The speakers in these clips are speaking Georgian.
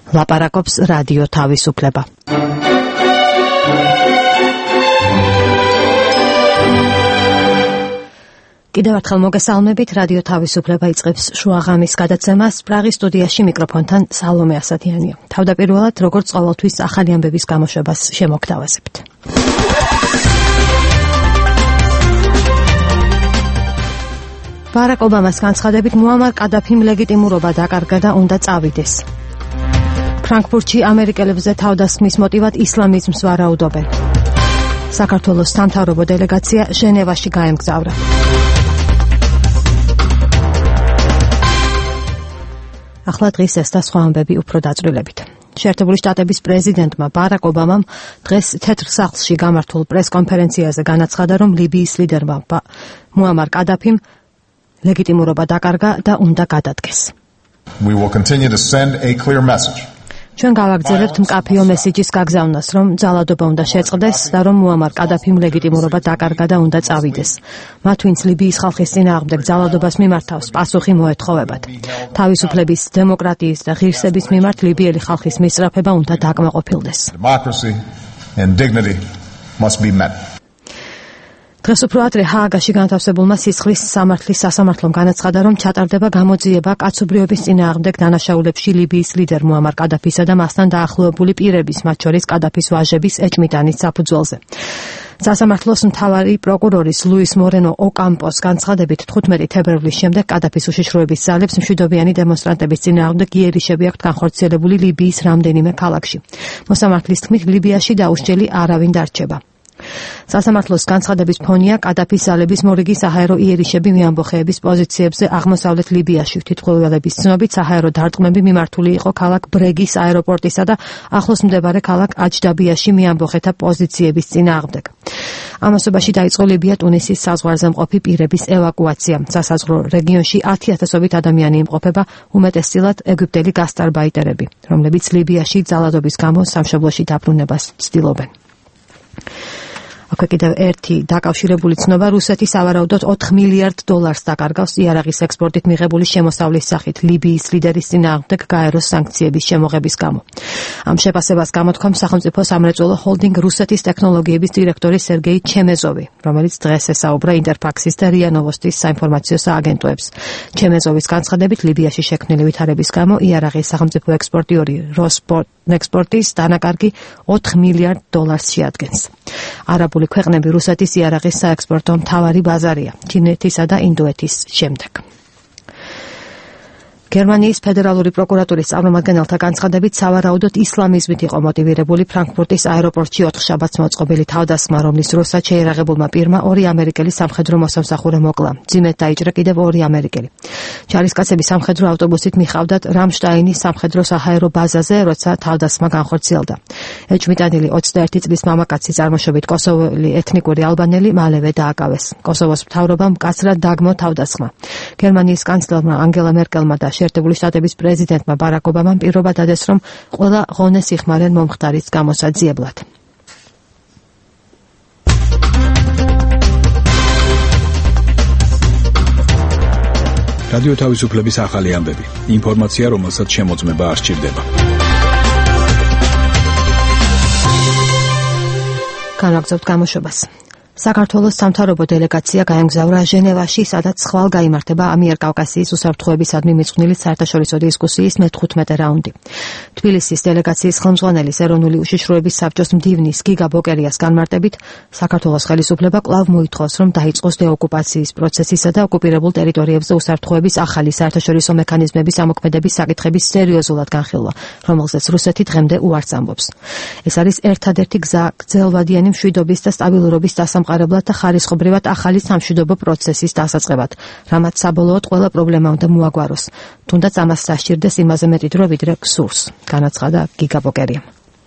ლაპარაკობს რადიო თავისუფლება. კიდევ ერთხელ მოგესალმებით, რადიო თავისუფლება იწყებს შუაღამის გადაცემას. პრაღის სტუდიაში მიკროფონთან სალომე ასათიანია. თავდაპირველად, როგორც ყოველთვის, ახალი ამბების გამოშვებას შემოგთავაზებთ. ბარაკ ობამას განცხადებით მუამარ კადაფიმ ლეგიტიმურობა დაკარგა და უნდა წავიდეს. ფრანკფურტში ამერიკელებზე თავდასხმის მოტივად ისლამიზმს ვარაუდობენ. საქართველოს სამთავრობო დელეგაცია ჟენევაში გაემგზავრა. ახლა დღის ეს და სხვა ამბები უფრო დაწვრილებით. შეერთებული შტატების პრეზიდენტმა ბარაკ ობამამ დღეს თეთრ სახლში გამართულ პრესკონფერენციაზე განაცხადა, რომ ლიბიის ლიდერმა მუამარ კადაფიმ ლეგიტიმურობა დაკარგა და უნდა გადადგეს. We will continue to send a clear message. ჩვენ გავაგრძელებთ მკაფიო მესიჯის გაგზავნას, რომ ძალადობა უნდა შეწყდეს და რომ მუამარ კადაფიმ ლეგიტიმურობა დაკარგა და უნდა წავიდეს. მათ ვინც ლიბიის ხალხის წინააღმდეგ ძალადობას მიმართავს, პასუხი მოეთხოვებათ. თავისუფლების, დემოკრატიის და ღირსების მიმართ ლიბიელი ხალხის მისწრაფება უნდა დაკმაყოფილდეს. Democracy and dignity must be met. დღეს უფრო ადრე ჰააგაში განთავსებულმა სისხლის სამართლის სასამართლომ განაცხადა, რომ ჩატარდება გამოძიება კაცობრიობის წინააღმდეგ დანაშაულებში ლიბიის ლიდერ მუამარ კადაფისა და მასთან დაახლოებული პირების, მათ შორის კადაფის ვაჟების ეჭმიტანის საფუძველზე. სასამართლოს მთავარი პროკურორის ლუის მორენო ოკამპოს განცხადებით 15 თებერვლის შემდეგ კადაფის უშიშროების ძალებს მშვიდობიანი დემონსტრანტების წინააღმდეგ იერიშები აქვთ განხორციელებული ლიბიის რამდენიმე ქალაქში. მოსამართლის თქმით, ლიბიაში დაუსჯელი არავინ დარჩება. სასამართლოს განცხადების ფონია კადაფის ძალების მორიგი საჰაერო იერიშები მეამბოხეების პოზიციებზე აღმოსავლეთ ლიბიაში. თვითმკვლელობის ცნობით საჰაერო დარტყმები მიმართული იყო ქალაქ ბრეგის აეროპორტისა და ახლოს მდებარე ქალაქ აჯდაბიაში მეამბოხეთა პოზიციების წინააღმდეგ. ამასობაში დაიწყო ლიბია-ტუნისის საზღვარზე მყოფი პირების ევაკუაცია. სასაზღვრო რეგიონში 10,000-ობით ადამიანი იმყოფება, უმეტესწილად ეგვიპტელი გასტარბაიტერები, რომლებიც ლიბიაში ძალადობის გამო სამშობლოში დაბრუნებას ცდილობენ. აქვე კიდევ ერთი დაკავშირებული ცნობა, რუსეთი სავარაუდოდ $4 მილიარდ დაკარგავს იარაღის ექსპორტით მიღებული შემოსავლის სახით ლიბიის ლიდერის წინააღმდეგ გაეროს სანქციების შემოღების გამო. ამ შეფასებას გამოთქვამს სახელმწიფო სამრეწველო ჰოლდინგ რუსეთის ტექნოლოგიების დირექტორი სერგეი ჩემეზოვი, რომელიც დღეს ესაუბრა ინტერფაქსის და რია ნოვოსტის საინფორმაციო სააგენტოებს. ჩემეზოვის განცხადებით, ლიბიაში შექმნილი ვითარების გამო იარაღის სახელმწიფო ექსპორტიორი როსპორტნექსპორტის დანაკარგი $4 მილიარდ შეადგენს. არაბული ქვეყნები რუსეთის იარაღის საექსპორტო მთავარი ბაზარია, ჩინეთისა და ინდოეთის შემდეგ. გერმანიის ფედერალური პროკურატურის წარმომადგენელთა განცხადებით, სავარაუდოდ ისლამიზმით იყო მოტივირებული ფრანკფურტის აეროპორტში 4 შაბათს მოწყობილი თავდასხმა, რომლის დროსაც შეერაღებულმა პირმა 2 ამერიკელი სამხედრო მოსამსახურე მოკლა. მძიმედ დაიჭრა კიდევ 2 ამერიკელი. ჯარისკაცები სამხედრო ავტობუსით მიხავდათ რამშტაინის სამხედრო საჰაერო ბაზაზე, როცა თავდასხმა განხორციელდა. ეჭმიტანილი 21 წლის მამაკაცი წარმოშობით კოსოველი ეთნიკური ალბანელი მალევე დააკავეს. კოსოვოს მთავრობამ მკაცრად დაგმო თავდასხმა. გერმანიის კანცლერმა ანგელა მერკელმა და შეერთებული შტატების პრეზიდენტმა ბარაკ ობამამ პირობა დადეს, რომ ყველა ღონეს იხმარენ მომხდარის გამოსაძიებლად. რადიო თავისუფლების ახალი ამბები. ინფორმაცია, რომელსაც შემოწმება არ სჭირდება. განაგრძობთ გამოშვებას. საქართველოს სამთავრობო დელეგაცია გაემგზავრა ჟენევაში, სადაც ხვალ გაიმართება ამიერკავკასიის უსაფრთხოებისადმი მიძღვნილი საერთაშორისო დისკუსიის მე-15 რაუნდი. თბილისის დელეგაციის ხელმძღვანელის ეროვნული უშიშროების საბჭოს მდივნის გიგა ბოკერიას განმარტებით, საქართველოს ხელისუფლება კვლავ მოითხოვს, რომ დაიწყოს დეოკუპაციის პროცესისა და ოკუპირებულ ტერიტორიებზე უსაფრთხოების ახალი საერთაშორისო მექანიზმების ამოქმედების საკითხების სერიოზულად განხილვა, რომელზეც რუსეთი დღემდე უარს ამბობს. ეს არის ერთადერთი გზა გრძელვადიანი მშვიდობის და სტაბილურობის დასამყარებლად და ხარისხობრივად ახალი სამშვიდობო პროცესის დასაწყებად, რამაც საბოლოოდ ყველა პრობლემა უნდა მოაგვაროს. თუნდაც ამას სასჭირდეს იმაზე მეტი დრო, ვიდრე გსურს, განაცხადა გიგა ბოკერიამ.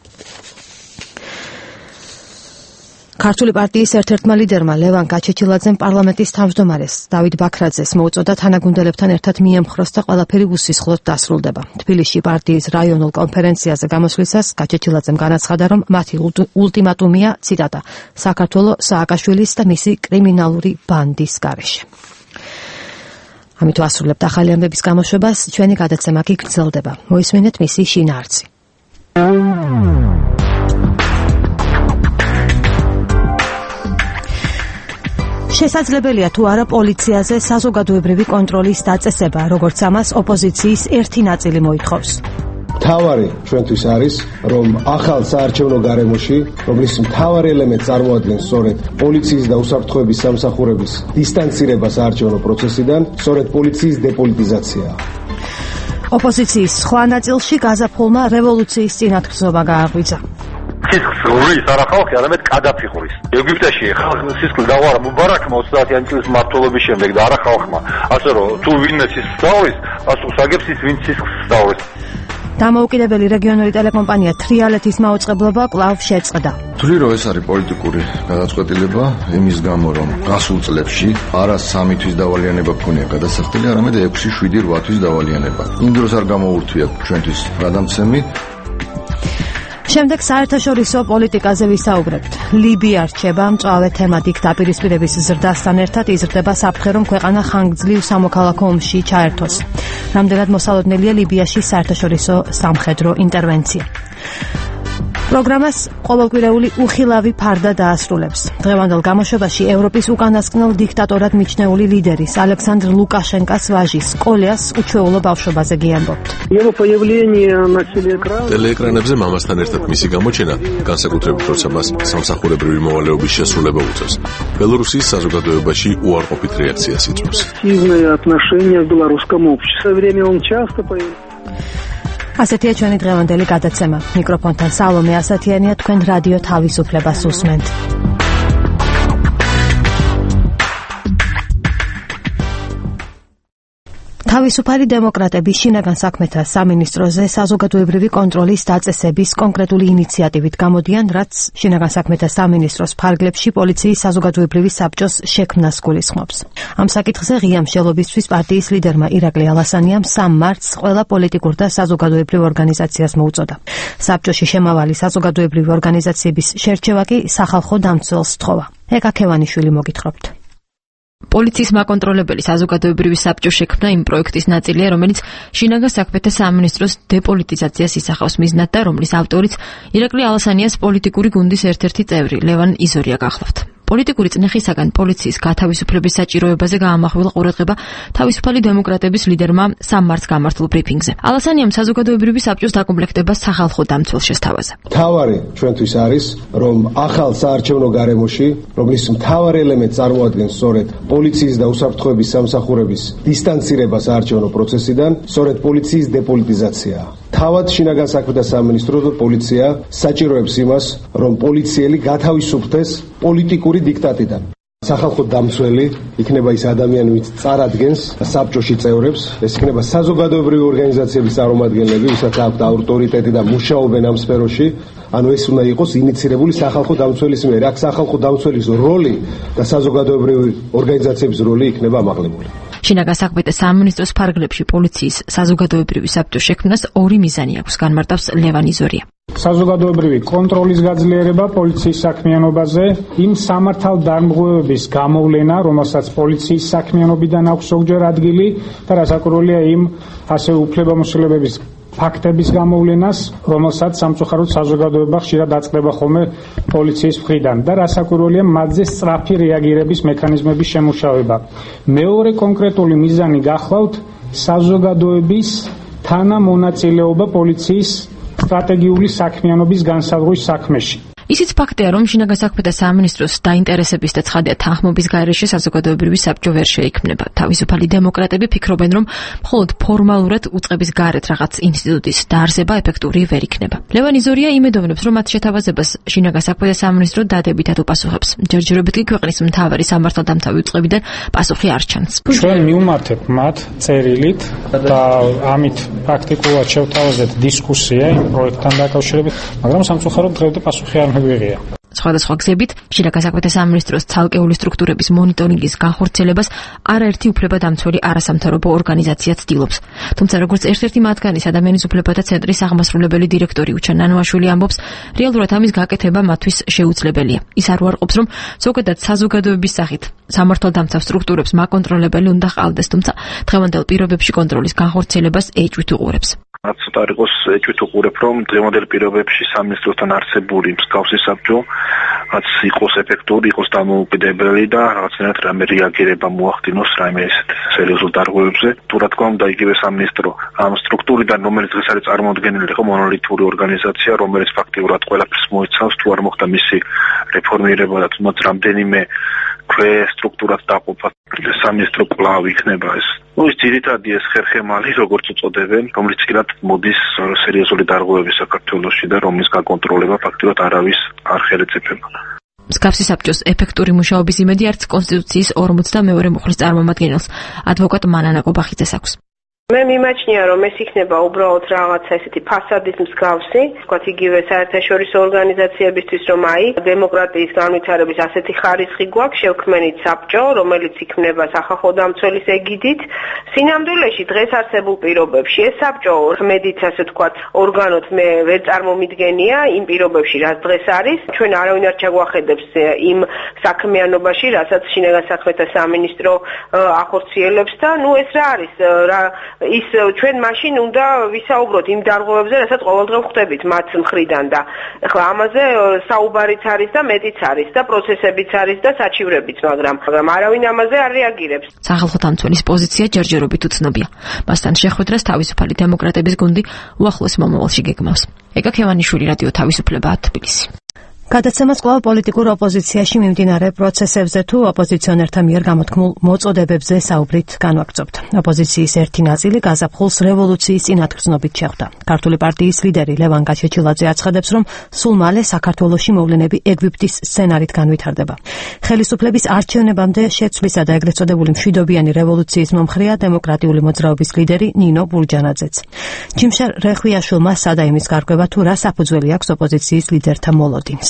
ქართული პარტიის ერთ-ერთმა ლიდერმა ლევან გაჩეჩილაძემ პარლამენტის თავმჯდომარეს დავით ბაქრაძეს მოუწოდა თანაგუნდელებთან ერთად მიემხროს და ყველაფერი უსისხლოდ დასრულდება. თბილისში პარტიის რაიონულ კონფერენციაზე გამოსვლისას გაჩეჩილაძემ განაცხადა, რომ მათი ულტიმატუმია, ციტატა, საქართველო სააკაშვილის და მისი კრიმინალური ბანდის გარეშე. ამით ვასრულებთ ახალი ამბების გამოშვებას, ჩვენი გადაცემა კი გრძელდება. მოისმინეთ მისი შინაარსი. შესაძლებელია თუ არა პოლიციაზე საზოგადოებრივი კონტროლის დაწესება, როგორც ამას ოპოზიციის ერთი ნაწილი მოითხოვს. მთავარი ჩვენთვის არის, რომ ახალ საარჩევნო გარემოში, რომლის მთავარ ელემენტს წარმოადგენს სწორედ პოლიციის და უსაფრთხოების სამსახურების დისტანცირება საარჩევნო პროცესიდან, სწორედ პოლიციის დეპოლიტიზაციაა. ოპოზიციის სხვა ნაწილში გაზაფხულმა რევოლუციის წინათგრძნობა გააღვიძა. სისხლს ღურის არა ხალხი, არამედ კადაფი ღურის. ეგვიპტეში ხალხს სისხლს დაუარა მუბარაკმა 30-იანი წლის მმართველობის შემდეგ და არა ხალხმა. ასე რომ თუ ვინმე სისხლს დაურის, პასუხს აგებს ის, ვინც სისხლს დაურის. დამოუკიდებელი რეგიონული ტელეკომპანია თრიალეთის მაუწყებლობა კვლავ შეწყდა. ვთვლი რომ ეს არის პოლიტიკური გადაწყვეტილება იმის გამო რომ გასულ წლებში არა 3 თვის დავალიანება გქონია გადასახდელი, არამედ 6-7-8 თვის დავალიანება. იმ დროს არ გამოურთვია ჩვენთვის გადამცემი. შემდეგ საერთაშორისო პოლიტიკაზე ვისაუბრებთ. ლიბია რჩება მწვავე თემად, იქ დაპირისპირების ზრდასთან ერთად იზრდება საფრთხე, რომ ქვეყანა ხანგრძლივ სამოქალაქო ომში ჩაერთოს. რამდენად მოსალოდნელია ლიბიაში საერთაშორისო სამხედრო ინტერვენცია. პროგრამას ყოველკვირეული უხილავი ფარდა დაასრულებს. დღევანდელ გამოშვებაში ევროპის უკანასკნელ დიქტატორად მიჩნეული ლიდერის ალექსანდრ ლუკაშენკას ვაჟის კოლიას უჩვეულო ბავშვობაზე გიამბობთ. ტელეეკრანებზე მამასთან ერთად მისი გამოჩენა განსაკუთრებით როცა მას სამსახურებრივი მოვალეობის შესრულება უწევს. ბელორუსიის საზოგადოებაში უარყოფით რეაქციას იწვევს. ასეთია ჩვენი დღევანდელი გადაცემა. მიკროფონთან სალომე ასათიანია, თქვენ რადიო თავისუფლებას უსმენთ. თავისუფალი დემოკრატები შინაგან საქმეთა სამინისტროზე საზოგადოებრივი კონტროლის დაწესების კონკრეტული ინიციატივით გამოდიან, რაც შინაგან საქმეთა სამინისტროს ფარგლებში პოლიციის საზოგადოებრივი საბჭოს შექმნას გულისხმობს. ამ საკითხზე ღია მსჯელობისთვის პარტიის ლიდერმა ირაკლი ალასანიამ 3 მარტს ყველა პოლიტიკურ და საზოგადოებრივ ორგანიზაციას მოუწოდა. საბჭოში შემავალი საზოგადოებრივი ორგანიზაციების შერჩევა კი სახალხო დამცველს სთხოვა. ეკა ქევანიშვილი მოგითხრობთ. პოლიციის მაკონტროლებელი საზოგადოებრივი საბჭო შექმნა იმ პროექტის ნაწილია, რომელიც შინაგან საქმეთა სამინისტროს დეპოლიტიზაციას ისახავს მიზნად და რომლის ავტორიც ირაკლი ალასანიას პოლიტიკური გუნდის ერთ-ერთი წევრი ლევან იზორია გახლავთ. პოლიტიკური წნეხისაგან პოლიციის გათავისუფლების საჭიროებაზე გაამახვილა ყურადღება თავისუფალი დემოკრატების ლიდერმა 3 მარტს გამართულ ბრიფინგზე. ალასანიამ საზოგადოებრივი საბჭოს დაკომპლექტებას სახალხო დამცველს შესთავაზა. მთავარი ჩვენთვის არის, რომ ახალ საარჩევნო გარემოში, რომლის მთავარ ელემენტს წარმოადგენს სწორედ პოლიციის და უსაფრთხოების სამსახურების დისტანცირება საარჩევნო პროცესიდან, სწორედ პოლიციის დეპოლიტიზაციაა. თავად შინაგან საქმეთა სამინისტრო და პოლიცია საჭიროებს იმას, რომ პოლიციელი გათავისუფლდეს პოლიტიკური დიქტატიდან. სახალხო დამცველი იქნება ის ადამიანი, ვინც წარადგენს საბჭოში წევრებს, ეს იქნება საზოგადოებრივი ორგანიზაციების წარმომადგენლები, ვისაც აქვთ ავტორიტეტი და მუშაობენ ამ სფეროში. ანუ ეს უნდა იყოს ინიცირებული სახალხო დამცველის მიერ. აქ სახალხო დამცველის როლი და საზოგადოებრივი ორგანიზაციების როლი იქნება ამაღლებული. შინაგან საქმეთა სამინისტროს ფარგლებში პოლიციის საზოგადოებრივი საბჭოს შექმნას 2 მიზანი აქვს, განმარტავს ლევან იზორია. საზოგადოებრივი კონტროლის გაძლიერება პოლიციის საქმიანობაზე, იმ სამართალდამღვრევების გამოვლენა, რომელსაც პოლიციის საქმიანობიდან აქვს ზოგჯერ ადგილი და რასაკვირველია იმ ასევე უფლებამოსილებების ფაქტების გამოვლენას, რომელსაც სამწუხაროდ საზოგადოება ხშირად აწყდება ხოლმე პოლიციის მხრიდან და რასაკვირველია მათზე სწრაფი რეაგირების მექანიზმების შემუშავება. მეორე კონკრეტული მიზანი გახლავთ საზოგადოების თანამონაწილეობა პოლიციის სტრატეგიული საქმიანობის განსაზღვრის საქმეში. ისიც ფაქტია, რომ შინაგან საქმეთა სამინისტროს დაინტერესების და ცხადია თანხმობის გარეშე საზოგადოებრივი საბჭო ვერ შეიქმნება. თავისუფალი დემოკრატები ფიქრობენ, რომ მხოლოდ ფორმალურად უწყების გარეთ რაღაც ინსტიტუტის დაარსება ეფექტური ვერ იქნება. ლევან იზორია იმედოვნებს, რომ მათ შეთავაზებას შინაგან საქმეთა სამინისტრო დადებითად უპასუხებს. ჯერჯერობით კი ქვეყნის მთავარი სამართალდამცავი უწყებიდან პასუხი არ ჩანს. ჩვენ მივმართებთ მათ წერილით და ამით პრაქტიკულად შევთავაზეთ დისკუსია იმ პროექტთან დაკავშირებით, მაგრამ სამწუხაროდ დღემდე პასუხი არ მივიღია. სხვადასხვა გზებით შინაგან საქმეთა სამინისტროს ცალკეული სტრუქტურების მონიტორინგის განხორციელებას არაერთი უფლებადამცველი არასამთავრობო ორგანიზაცია ცდილობს. თუმცა როგორც ერთ-ერთი მათგანის ადამიანის უფლებათა ცენტრის აღმასრულებელი დირექტორი უჩა ნანოაშვილი ამბობს, რეალურად ამის გაკეთება მათთვის შეუძლებელია. ის არ უარყოფს, რომ ზოგადად საზოგადოების სახით სამართალდამცავ სტრუქტურებს მაკონტროლებელი უნდა ჰყავდეს, თუმცა დღევანდელ პირობებში კონტროლის განხორციელებას ეჭვით უყურებს. რაც ცოტა არ იყოს ეჭვით უყურებ, რომ დღევანდელ პირობებში სამინისტროსთან არსებული მსგავსი საბჭო რაც იყოს ეფექტური, იყოს დამოუკიდებელი და რაღაცნაირად რამე რეაგირება მოახდინოს რაიმე ესეთ სერიოზულ დარღვევებზე. თუ რა თქმა უნდა, იგივე სამინისტრო ამ სტრუქტურიდან, რომელიც დღეს არის წარმოადგენილი, იყო მონოლითური ორგანიზაცია, რომელიც ფაქტიურად ყველაფერს მოიცავს, თუ არ მოხდა მისი რეფორმირება და თუნდაც რამდენიმე სტრუქტურად დაყოფა. სამინისტრო კვლავ იქნება ეს. ის ძირითადი ეს ხერხემალი, როგორც უწოდებენ, რომელიც კიდევ მოდის სერიოზული დარღვევების საქართველოში და რომლის გაკონტროლება ფაქტიურად არავის არ ხელეწიფება. მსგავსი საბჭოს ეფექტური მუშაობის იმედი არც კონსტიტუციის 42 მუხლის წარმომადგენელს, ადვოკატ მანანა კობახიძეს აქვს. მე მიმაჩნია, რომ ეს იქნება უბრალოდ რაღაცა ესეთი ფასადის მსგავსი, ვთქვათ, იგივე საერთაშორისო ორგანიზაციებისთვის, რომ დემოკრატიის განვითარების ასეთი ხარისხი გვაქვს, შევქმნით საბჭო, რომელიც იქმნება სახალხო დამცველის ეგიდით. სინამდვილეში დღეს არსებულ პირობებში ეს საბჭო ხმედით, ასე ვთქვათ, ორგანოთ მე ვერ წარმომიდგენია იმ პირობებში, რაც დღეს არის. ჩვენ არავინ არ ჩაგვახედებს იმ საქმიანობაში, რასაც შინაგან საქმეთა სამინისტრო ახორციელებს და ეს რა არის, ის ჩვენ მაშინ უნდა ვისაუბროთ იმ დარღვევებზე, რასაც ყოველდღე ვხვდებით მათ მხრიდან და ახლა ამაზე საუბარიც არის და მეტიც არის და პროცესებიც არის და საჩივრებიც, მაგრამ არავინ ამაზე არ რეაგირებს. სახალხო დამცველის პოზიცია ჯერჯერობით უცნობია. მასთან შეხვედრას თავისუფალი დემოკრატების გუნდი უახლოეს მომავალში გეგმავს. ეკა ქევანიშვილი, რადიო თავისუფლება, თბილისი. გადაცემას კვლავ პოლიტიკურ ოპოზიციაში მიმდინარე პროცესებზე თუ ოპოზიციონერთა მიერ გამოთქმულ მოწოდებებზე საუბრით განვაგრძობთ. ოპოზიციის ერთი ნაწილი გაზაფხულს რევოლუციის წინათგრძნობით შეხვდა. ქართული პარტიის ლიდერი ლევან გაჩეჩილაძე აცხადებს, რომ სულ მალე საქართველოში მოვლენები ეგვიპტის სცენარით განვითარდება. ხელისუფლების არჩევნებამდე შეცვლისა და ეგრეთ წოდებული მშვიდობიანი რევოლუციის მომხრეა დემოკრატიული მოძრაობის ლიდერი ნინო ბურჯანაძეც. ჯიმშარ რეხვიაშვილმა სადაიმის გარკვევა თუ რა საფუძველი აქვს ოპოზიციის ლიდერთა მოლოდინს.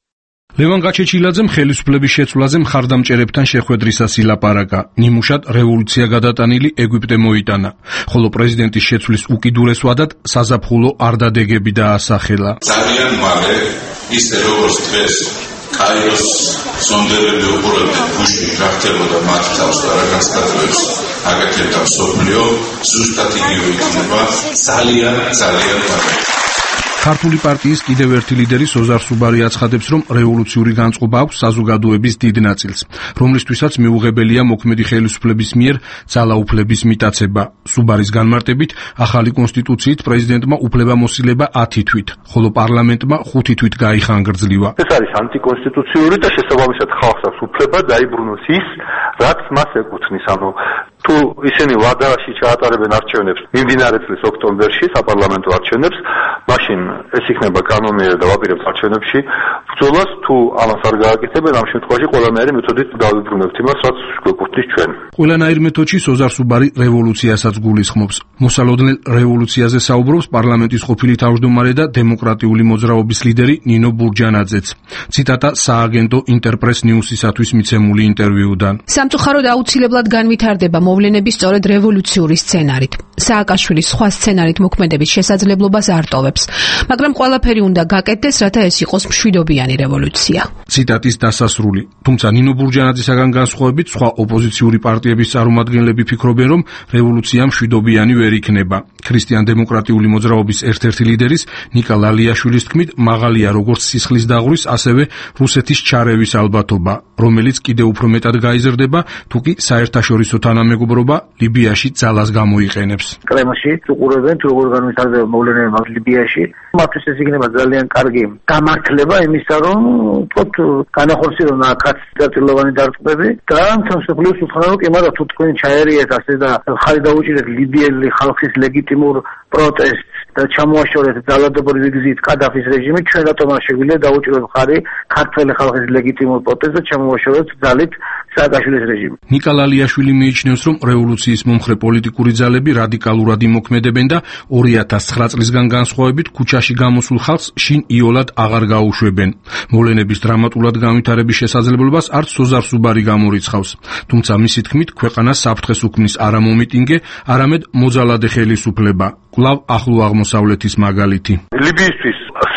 ლევან გაჩეჩილაძემ ხელისუფლების შეცვლაზე მხარდამჭერებთან შეხვედრისას ილაპარაკა. ნიმუშად რევოლუცია გადატანილი ეგვიპტე მოიტანა, ხოლო პრეზიდენტის შეცვლის უკიდურეს ვადად საზაფხულო არდადეგები დაასახელა. ძალიან მალე ისე როგორც დღეს კაიროს სონდერები უყურებდნენ გუშინ რა ხდებოდა მათ თავს და რა განსაკუთრებს აკეთებდა მსოფლიო, ზუსტად იგივე იქნება ძალიან მალე. ქართული პარტიის კიდევ ერთი ლიდერი სოზარ სუბარი აცხადებს, რომ რევოლუციური განწყობა აქვს საზოგადოების დიდ ნაწილს, რომლისთვისაც მეუღებელია მოქმედი ხელისუფლების მიერ ძალაუფლების მიტაცება. სუბარის განმარტებით, ახალი კონსტიტუციით პრეზიდენტმა უფლებამოსილება 10 თვით, ხოლო პარლამენტმა 5 თვით გაიხანგრძლივა. ეს არის ანტიკონსტიტუციური და შესაბამისად ხალხს აქვს უფლება დაიბრუნოს ის, რაც მას ეკუთვნის. ანუ თუ ისინი ვადაში ჩაატარებენ არჩევნებს მიმდინარე წლის ოქტომბერში, საპარლამენტო არჩევნებს, მაშინ ეს იქნება კანონიერი და ვაპირებთ არჩევნებში ბრძოლას. თუ ამას არ გააკეთებენ, ამ შემთხვევაში ყველანაირი მეთოდით დავიბრუნებთ იმას, რაც გვეკუთვნის ჩვენ. ყველანაირ მეთოდში სოზარ სუბარი რევოლუციასაც გულისხმობს. მოსალოდნელ რევოლუციაზე საუბრობს პარლამენტის ყოფილი თავმჯდომარე და დემოკრატიული მოძრაობის ლიდერი ნინო ბურჯანაძეც. ციტატა სააგენტო ინტერპრეს ნიუსისათვის მიცემული ინტერვიუდან. სამწუხაროდ აუცილებლად განვითარდება მოვლენები სწორედ რევოლუციური სცენარით. სააკაშვილის სხვა სცენარით მოქმედების შესაძლებლობას არ ტოვებს, მაგრამ ყველაფერი უნდა გაკეთდეს, რათა ეს იყოს მშვიდობიანი რევოლუცია. ციტატის დასასრული. თუმცა ნინო ბურჯანაძისაგან განსხვავებით სხვა ოპოზიციური პარტიების წარმომადგენლები ფიქრობენ, რომ რევოლუცია მშვიდობიანი ვერ იქნება. ქრისტიან-დემოკრატიული მოძრაობის ერთ-ერთი ლიდერის ნიკა ლალიაშვილის თქმით, მაღალია როგორც სისხლის დაღვრვის, ასევე რუსეთის ჩარევის ალბათობა, რომელიც კიდევ უფრო მეტად გაიზრდება, თუკი საერთაშორისო თანამეგობრობა ლიბიაში ძალას გამოიყენებს. კრემლში უყურებენ თუ როგორ განვითარდება მოვლენები ლიბიაში. მათთვის ეს იქნება ძალიან კარგი გამართლება იმისა, რომ თქოთ განახორციელონ აქაც დაწილოვანი დარტყმები და მსოფლიოს უთხრა, რომ კი მაგრამ თუ თქვენ ჩაერიეთ ასე და ხარი დაუჭირეთ ლიბიელი ხალხის ლეგიტიმურ პროტესტს და ჩამოაშორეთ ძალადობრივი გზით კადაფის რეჟიმით, ჩვენ რატომ არ შეგვიძლია დაუჭიროთ ხარი ქართველი ხალხის ლეგიტიმურ პროტესტს და ჩამოაშოროთ ძალით სააკაშვილის რეჟიმი. ნიკა ლალიაშვილი მიიჩნევს, რომ რევოლუციის მომხრე პოლიტიკური ძალები რადიკალურად იმოქმედებენ და 2009 წლისგან განსხვავებით ქუჩაში გამოსულ ხალხს შინ იოლად აღარ გაუშვებენ. მოვლენების დრამატულად განვითარების შესაძლებლობას არც სოზარ სუბარი გამორიცხავს. თუმცა მისი თქმით, ქვეყანას საფრთხეს უქმნის არა მომიტინგე, არამედ მოძალადე ხელისუფლება. კვლავ ახლო აღმოსავლეთის მაგალითი. ლიბიისთვის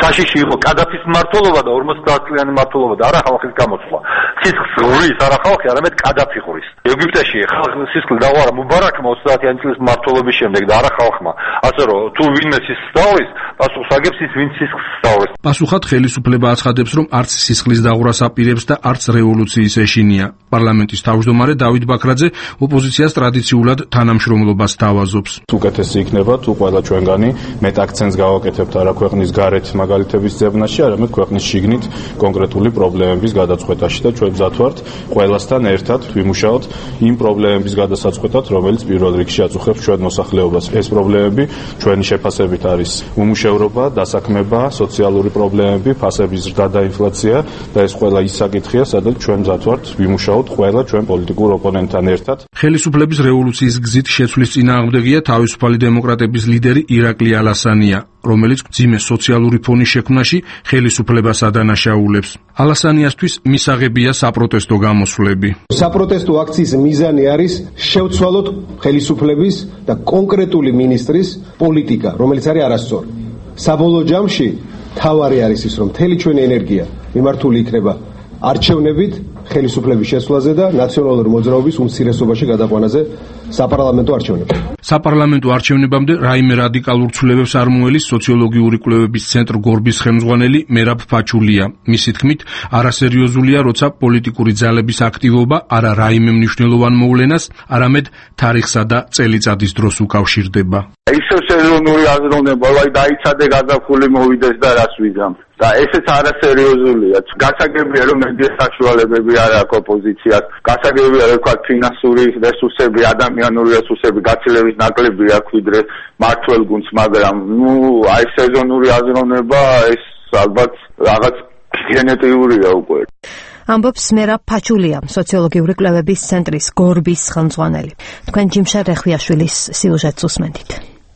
საშიში იყო კადაფის მმართველობა და 50 წლიანი მმართველობა და არა ხალხის გამოცვლა. სისხლს ღურის არა ხალხი, არამედ კადაფი ღურის. ეგვიპტეში ხალხი სისხლს დაღვარა მუბარაკმა 30-იანი წლის მმართველობის შემდეგ და არა ხალხმა. ასე რომ თუ ვინმე სისხლს სწავლის, პასუხს აგებს ის, ვინც სისხლს სწავლის. პასუხად ხელისუფლება აცხადებს, რომ არც სისხლის დაღვრას აპირებს და არც რევოლუციის ეშინია. პარლამენტის თავმჯდომარე დავით ბაქრაძე ოპოზიციას ტრადიციულად თანამშრომლობას თავაზობს. უკეთესი იქნება თუ ყველა ჩვენგანი მეტ აქცენტს გავაკეთებთ არა ქვეყნის გარეთ მაგალითების ძებნაში, არამედ ქვეყნის შიგნით კონკრეტული პრობლემების გადაწყვეტაში და ჩვენ მზად ვართ ყველასთან ერთად ვიმუშაოთ იმ პრობლემების გადასაწყვეტად, რომელიც პირველ რიგში აწუხებს ჩვენ მოსახლეობას. ეს პრობლემები ჩვენი შეფასებით არის უმუშევრობა, დასაქმება, სოციალური პრობლემები, ფასების ზრდა და ინფლაცია და ეს ყველა ის საკითხია, სადაც ჩვენ მზად ვართ ვიმუშაოთ ყველა ჩვენ პოლიტიკურ ოპონენტთან ერთად. ხელისუფლების რევოლუციის გზით შეცვლის წინააღმდეგია თავისუფალი დემოკრატების ლიდერი ირაკლი ალასანია, რომელიც მძიმე სოციალური ფონის შექმნაში ხელისუფლებას ადანაშაულებს. ალასანიასთვის მისაღებია საპროტესტო გამოსვლები. საპროტესტო აქციის მიზანი არის შევცვალოთ ხელისუფლების და კონკრეტული მინისტრის პოლიტიკა, რომელიც არის არასწორი. საბოლოო ჯამში თავარი არის ის, რომ მთელი ჩვენი ენერგია მიმართული იქნება არჩევნებით, ხელისუფლების შესვლაზე და ნაციონალური მოძრაობის უმცირესობაში გადაყვანაზე საპარლამენტო არჩევნებში. საპარლამენტო არჩევნებამდე რაიმე რადიკალურ ცვლილებებს არ მოელის სოციოლოგიური კვლევების ცენტრ გორბის ხელმძღვანელი მერაბ ფაჩულია. მისი თქმით, არასერიოზულია, როცა პოლიტიკური ძალების აქტივობა არა რაიმე მნიშვნელოვან მოვლენას, არამედ თარიღსა და წელიწადის დროს უკავშირდება. ისევ სეზონური აზროვნება, დაიცადე გადახული მოვიდეს და რას ვიზამ. და ესეც არასერიოზულია. გასაგებია, რომ მედია საშუალებები არ აქვს ოპოზიციას. გასაგებია, რომ თქვა ფინანსური რესურსები, ადამიანური რესურსები გაცილებით ნაკლები აქვს ვიდრე მართლ გუნდს, მაგრამ აი სეზონური აზროვნება ეს ალბათ რაღაც გენეტიურია უკვე. ამბობს მერაბ ფაჩულია, სოციოლოგიური კვლევების ცენტრის გორბის ხელმძღვანელი. თქვენ ჯიმშარ რეხვიაშვილის სიუჟეტს უსმენთ.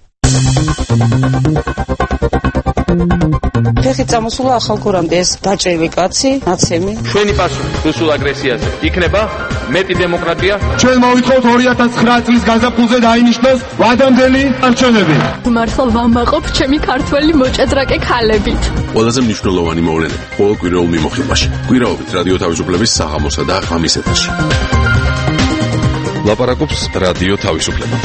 ფეხი წამოსულა ახალგორამდე ეს დაჭრილი კაცი, ნაცემი. ჩვენი პასუხი რუსულ აგრესიაზე იქნება მეტი დემოკრატია. ჩვენ მოვითხოვთ 2009 წლის გაზაფხულზე დაინიშნოს ვადამდელი არჩევნები. მართლა ვამაყობ ჩემი ქართველი მოჭადრაკე ქალებით. ყველაზე მნიშვნელოვანი მოვლენები ყოველ კვირაულ მიმოხილვაში. კვირაობით რადიო თავისუფლების საღამოსა და ღამის ეთერში. ლაპარაკობს რადიო თავისუფლება.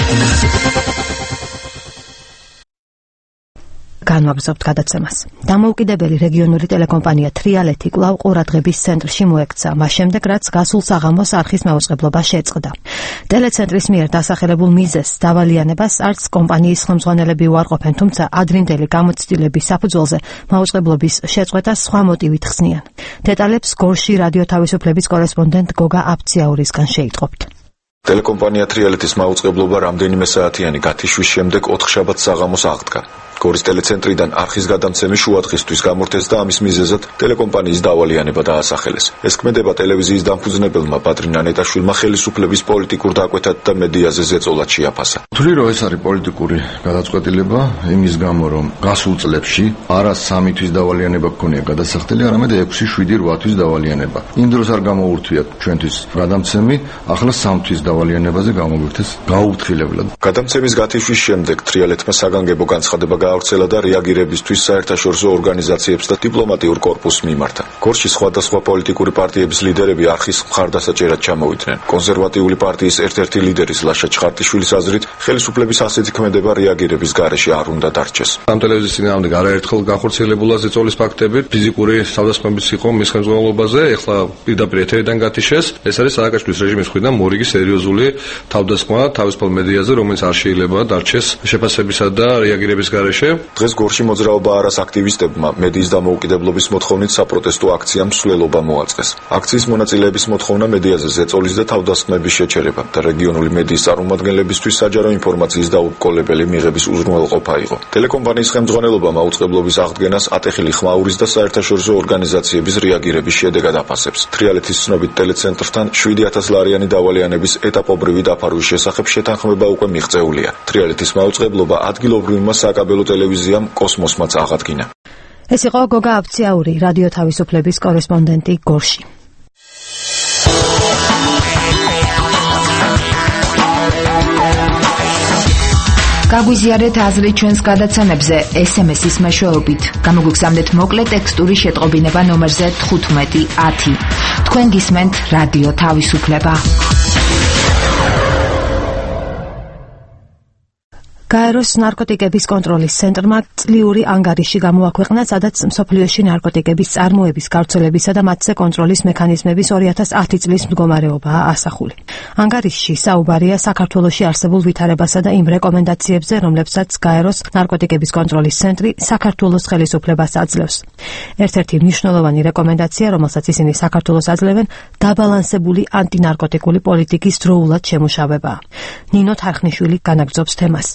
განვაგრძობთ გადაცემას. დამოუკიდებელი რეგიონული ტელეკომპანია თრიალეთი კვლავ ყურადღების ცენტრში მოექცა, მას შემდეგ რაც გასულ საღამოს არხის მაუწყებლობა შეწყდა. ტელეცენტრის მიერ დასახელებულ მიზეზს დავალიანებას არც კომპანიის ხელმძღვანელები უარყოფენ, თუმცა ადრინდელი გამოცდილების საფუძველზე მაუწყებლობის შეწყვეტას სხვა მოტივით ხსნიან. დეტალებს გორში რადიო თავისუფლების კორესპონდენტ გოგა აბციაურისგან შეიტყობთ. ტელეკომპანია თრიალეთის მაუწყებლობა რამდენიმე საათიანი გათიშვის შემდეგ 4 შაბათს საღამოს აღდგა. გორის ტელეცენტრიდან არხის გადამცემი შუადღისთვის გამორთეს და ამის მიზეზად ტელეკომპანიის დავალიანება დაასახელეს. ეს ქმედება ტელევიზიის დამფუძნებელმა პატრინ ანეტაშვილმა ხელისუფლების პოლიტიკურ დაკვეთად და მედიაზე ზეწოლად შეაფასა. ვთვლი, რომ ეს არის პოლიტიკური გადაწყვეტილება იმის გამო, რომ გასულ წლებში არა 3 თვის დავალიანება გქონია გადასახდელი, არამედ 6-7-8 თვის დავალიანება. იმ დროს არ გამოურთვიათ ჩვენთვის გადამცემი, ახლა 3 თვის დავალიანებაზე გამოგვირთეს გაუფრთხილებლად. გადამცემის გათიშვის შემდეგ თრიალეთმა საგანგებო განცხადება გაავრცელა და რეაგირებისთვის საერთაშორისო ორგანიზაციებს და დიპლომატიურ კორპუსს მიმართა. გორში სხვადასხვა პოლიტიკური პარტიების ლიდერები არხის მხარდასაჭერად ჩამოვიდნენ. კონსერვატიული პარტიის ერთ-ერთი ლიდერის ლაშა ჩხარტიშვილის აზრით, ხელისუფლების ასეთი ქმედება რეაგირების გარეშე არ უნდა დარჩეს. ამ ტელევიზიის წინააღმდეგ არაერთხელ განხორციელებულა ზეწოლის ფაქტები, ფიზიკური თავდასხმებიც იყო მის ხელმძღვანელობაზე, ეხლა პირდაპირ ეთერიდან გათიშეს. ეს არის სააკაშვილის რეჟიმის მხრიდან მორიგი სერიოზული თავდასხმა თავისუფალ მედიაზე, რომელიც არ შეიძლება დარჩეს შეფასებისა და რეაგირების გარეშე. დღეს გორში მოძრაობა არას აქტივისტებმა მედიის დამოუკიდებლობის მოთხოვნით საპროტესტო აქციამ მსვლელობა მოაწყეს. აქციის მონაწილეების მოთხოვნა მედიაზე ზეწოლის და თავდასხმების შეჩერება და რეგიონული მედიის წარმომადგენლებისთვის საჯარო ინფორმაციის დაუბრკოლებელი მიღების უზრუნველყოფა იყო. ტელეკომპანიის ხელმძღვანელობა მაუწყებლობის აღდგენას ატეხილი ხმაურის და საერთაშორისო ორგანიზაციების რეაგირების შედეგად აფასებს. თრიალეთის ცნობით ტელეცენტრთან 7,000 ლარიანი დავალიანების ეტაპობრივი დაფარვის შესახებ შეთანხმება უკვე მიღწეულია. თრიალეთის მაუწყებლობა ადგილობრივმა საკაბელო ტელევიზიამ კოსმოსმაც აღადგინა. ეს იყო გოგა აბციაური, რადიო თავისუფლების კორესპონდენტი გორში. გაგვიზიარეთ აზრი ჩვენს გადაცემებზე SMS-ის მეშვეობით. გამოგვიგზავნეთ მოკლე ტექსტური შეტყობინება ნომერზე 1510. თქვენ გისმენთ რადიო თავისუფლება. გაეროს ნარკოტიკების კონტროლის ცენტრმა წლიური ანგარიში გამოაქვეყნა, სადაც მსოფლიოში ნარკოტიკების წარმოების, გავრცელებისა და მათზე კონტროლის მექანიზმების 2010 წლის მდგომარეობაა ასახული. ანგარიშში საუბარია საქართველოში არსებულ ვითარებასა და იმ რეკომენდაციებზე, რომლებსაც გაეროს ნარკოტიკების კონტროლის ცენტრი საქართველოს ხელისუფლებას აძლევს. ერთ-ერთი მნიშვნელოვანი რეკომენდაცია, რომელსაც ისინი საქართველოს აძლევენ, დაბალანსებული ანტინარკოტიკული პოლიტიკის დროულად შემუშავება. ნინო თარხნიშვილი განაგრძობს თემას.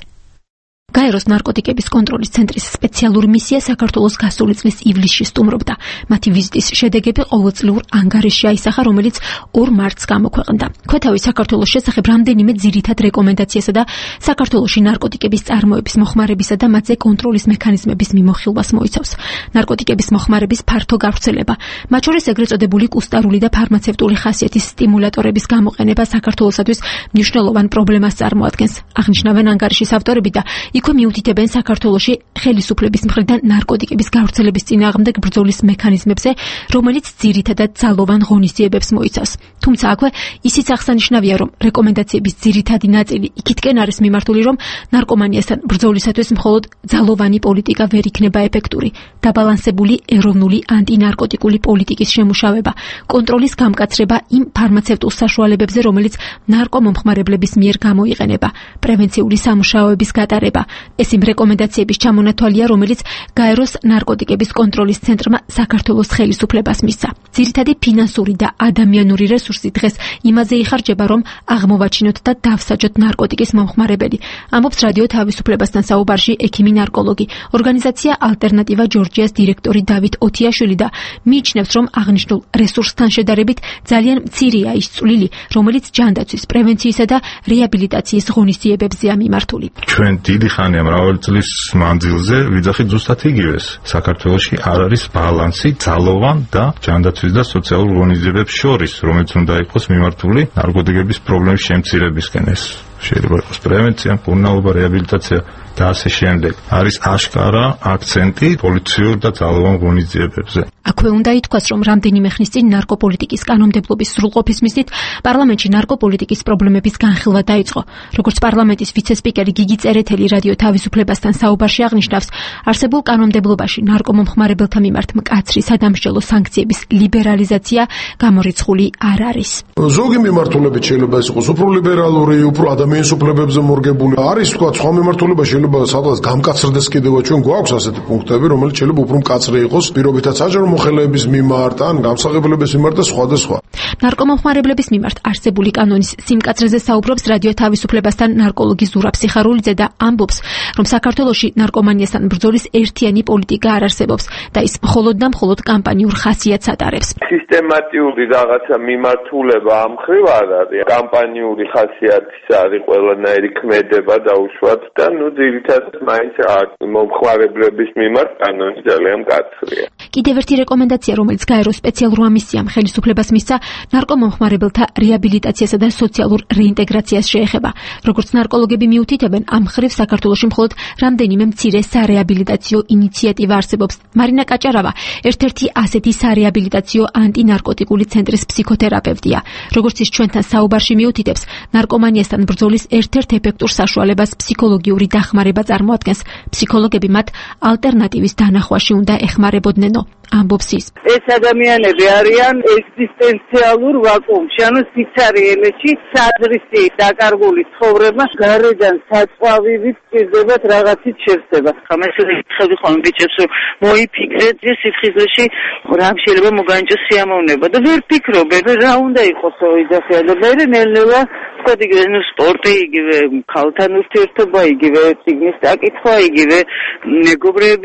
გაეროს ნარკოტიკების კონტროლის ცენტრის სპეციალური მისია საქართველოს გასული წლის ივლისში სტუმრობდა. მათი ვიზიტის შედეგები ყოველწლიურ ანგარიშში აისახა, რომელიც 2 მარტს გამოქვეყნდა. ქვეთავი საქართველოს შესახებ რამდენიმე ძირითად რეკომენდაციასა და საქართველოში ნარკოტიკების წარმოების მოხმარებისა და მათზე კონტროლის მექანიზმების მიმოხილვას მოიცავს. ნარკოტიკების მოხმარების ფართო გავრცელება, მათ შორის ეგრეთ წოდებული კუსტარული და ფარმაცევტული ხასიათის სტიმულატორების გამოყენება საქართველოსათვის მნიშვნელოვან პრობლემას წარმოადგენს. აღნიშნავენ ანგარიშის ავტორები და იქვე მიუთითებენ საქართველოში ხელისუფლების მხრიდან ნარკოტიკების გავრცელების წინააღმდეგ ბრძოლის მექანიზმებზე, რომელიც ძირითადად ძალოვან ღონისძიებებს მოიცავს. თუმცა აქვე ისიც აღსანიშნავია, რომ რეკომენდაციების ძირითადი ნაწილი იქითკენ არის მიმართული, რომ ნარკომანიასთან ბრძოლისათვის მხოლოდ ძალოვანი პოლიტიკა ვერ იქნება ეფექტური. დაბალანსებული ეროვნული ანტინარკოტიკული პოლიტიკის შემუშავება, კონტროლის გამკაცრება იმ ფარმაცევტულ საშუალებებზე, რომელიც ნარკომომხმარებლების მიერ გამოიყენება, პრევენციული სამუშაოების გატარება. ეს იმ რეკომენდაციების ჩამონათვალია, რომელიც გაეროს ნარკოტიკების კონტროლის ცენტრმა საქართველოს ხელისუფლებას მისცა. ძირითადი ფინანსური და ადამიანური რესურსი დღეს იმაზე იხარჯება, რომ აღმოვაჩინოთ და დავსაჯოთ ნარკოტიკის მომხმარებელი. ამბობს რადიო თავისუფლებასთან საუბარში ექიმი ნარკოლოგი, ორგანიზაცია ალტერნატივა ჯორჯიას დირექტორი დავით ოთიაშვილი და მიიჩნევს, რომ აღნიშნულ რესურსთან შედარებით ძალიან მცირეა ის წვლილი, რომელიც ჯანდაცვის, პრევენციისა და რეაბილიტაციის ღონისძიებებზეა მიმართული. ჩვენ დიდი ხანია მრავალი წლის მანძილზე ვიძახით ზუსტად იგივეს. საქართველოში არ არის ბალანსი ძალოვან და ჯანდაცვის და სოციალურ ღონისძიებებს შორის, რომელიც უნდა იყოს მიმართული ნარკოტიკების პრობლემის შემცირებისკენ. ეს შეიძლება იყოს პრევენცია, მკურნალობა, რეაბილიტაცია და ასე შემდეგ. არის აშკარა აქცენტი პოლიციურ და ძალოვან ღონისძიებებზე. აქვე უნდა ითქვას, რომ რამდენიმე ხნის წინ ნარკოპოლიტიკის კანონმდებლობის სრულყოფის მიზნით პარლამენტში ნარკოპოლიტიკის პრობლემების განხილვა დაიწყო. როგორც პარლამენტის ვიცე-სპიკერი გიგი წერეთელი რადიო თავისუფლებასთან საუბარში აღნიშნავს, არსებულ კანონმდებლობაში ნარკომომხმარებელთა მიმართ მკაცრი სადამსჯელო სანქციების ლიბერალიზაცია გამორიცხული არ არის. ზოგი მიმართულებით შეიძლება ეს იყოს უფრო ლიბერალური, უფრო ადამიანის უფლებებზე მორგებული. არის თქვა სხვა მიმართულება შეიძლება სადღაც გამკაცრდეს კიდევ ჩვენ გვაქვს ასეთი პუნქტები, რომელიც შეიძლება უფრო მკაცრი იყოს პირობითად საჯარო მოხელეების მიმართ ან გამსაღებლების მიმართ და სხვა და სხვა. ნარკომომხმარებლების მიმართ არსებული კანონის სიმკაცრეზე საუბრობს რადიო თავისუფლებასთან ნარკოლოგი ზურაბ სიხარულიძე და ამბობს, რომ საქართველოში ნარკომანიასთან ბრძოლის ერთიანი პოლიტიკა არ არსებობს და ის მხოლოდ და მხოლოდ კამპანიურ ხასიათს ატარებს. სისტემატიური რაღაცა მიმართულება ამ მხრივ არ არის. კამპანიური ხასიათის არის ყველანაირი ქმედება დაუშვათ და ძირითადად მაინც მომხმარებლების მიმართ კანონი ძალიან მკაცრია. კიდევ ერთი რეკომენდაცია, რომელიც გაეროს სპეციალურმა მისიამ ხელისუფლებას მისცა, ნარკომომხმარებელთა რეაბილიტაციასა და სოციალურ რეინტეგრაციას შეეხება. როგორც ნარკოლოგები მიუთითებენ, ამ მხრივ საქართველოში მხოლოდ რამდენიმე მცირე სარეაბილიტაციო ინიციატივა არსებობს. მარინა კაჭარავა ერთ-ერთი ასეთი სარეაბილიტაციო ანტინარკოტიკული ცენტრის ფსიქოთერაპევტია. როგორც ის ჩვენთან საუბარში მიუთითებს, ნარკომანიასთან ბრძოლის ერთ-ერთ ეფექტურ საშუალებას ფსიქოლოგიური დახმარება წარმოადგენს. ფსიქოლოგები მათ ალტერნატივის დანახვაში უნდა ეხმარებოდნენო. ამბობს ის. ეს ადამიანები არიან ეგზისტენციალურ ვაკუუმში, ანუ სიცარიელეში, საძრისი დაკარგული ცხოვრება, გარედან საწვავივით სჭირდებათ რაღაცით შევსება. ხამასური ხები ხომ ბიჭებს რომ მოიფიქრეთ ეს სიფხიზეში რამ შეიძლება მოგანიჭოს სიამოვნება და ვერ ფიქრობენ რა უნდა იყოს ოიძახია და მე ნელ-ნელა ვთქვათ იგივე სპორტი, იგივე ქალთან ურთიერთობა, იგივე ციგნის დაკითხვა, იგივე მეგობრები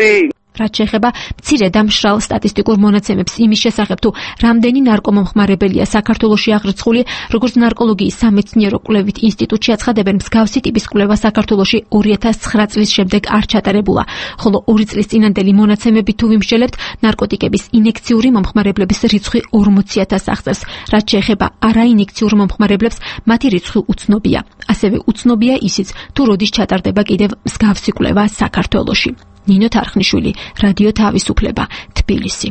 რაც შეეხება მცირე და მშრალ სტატისტიკურ მონაცემებს იმის შესახებ, თუ რამდენი ნარკომომხმარებელია საქართველოში აღრიცხული, როგორც ნარკოლოგიის სამეცნიერო კვლევით ინსტიტუტში აცხადებენ, მსგავსი ტიპის კვლევა საქართველოში 2009 წლის შემდეგ არ ჩატარებულა, ხოლო 2 წლის წინანდელი მონაცემებით თუ ვიმსჯელებთ, ნარკოტიკების ინექციური მომხმარებლების რიცხვი 40,000-ს აღწევს. რაც შეეხება არაინექციურ მომხმარებლებს, მათი რიცხვი უცნობია. ასევე უცნობია ისიც, თუ როდის ჩატარდება კიდევ მსგავსი კვლევა საქართველოში. ნინო თარხნიშვილი, რადიო თავისუფლება, თბილისი.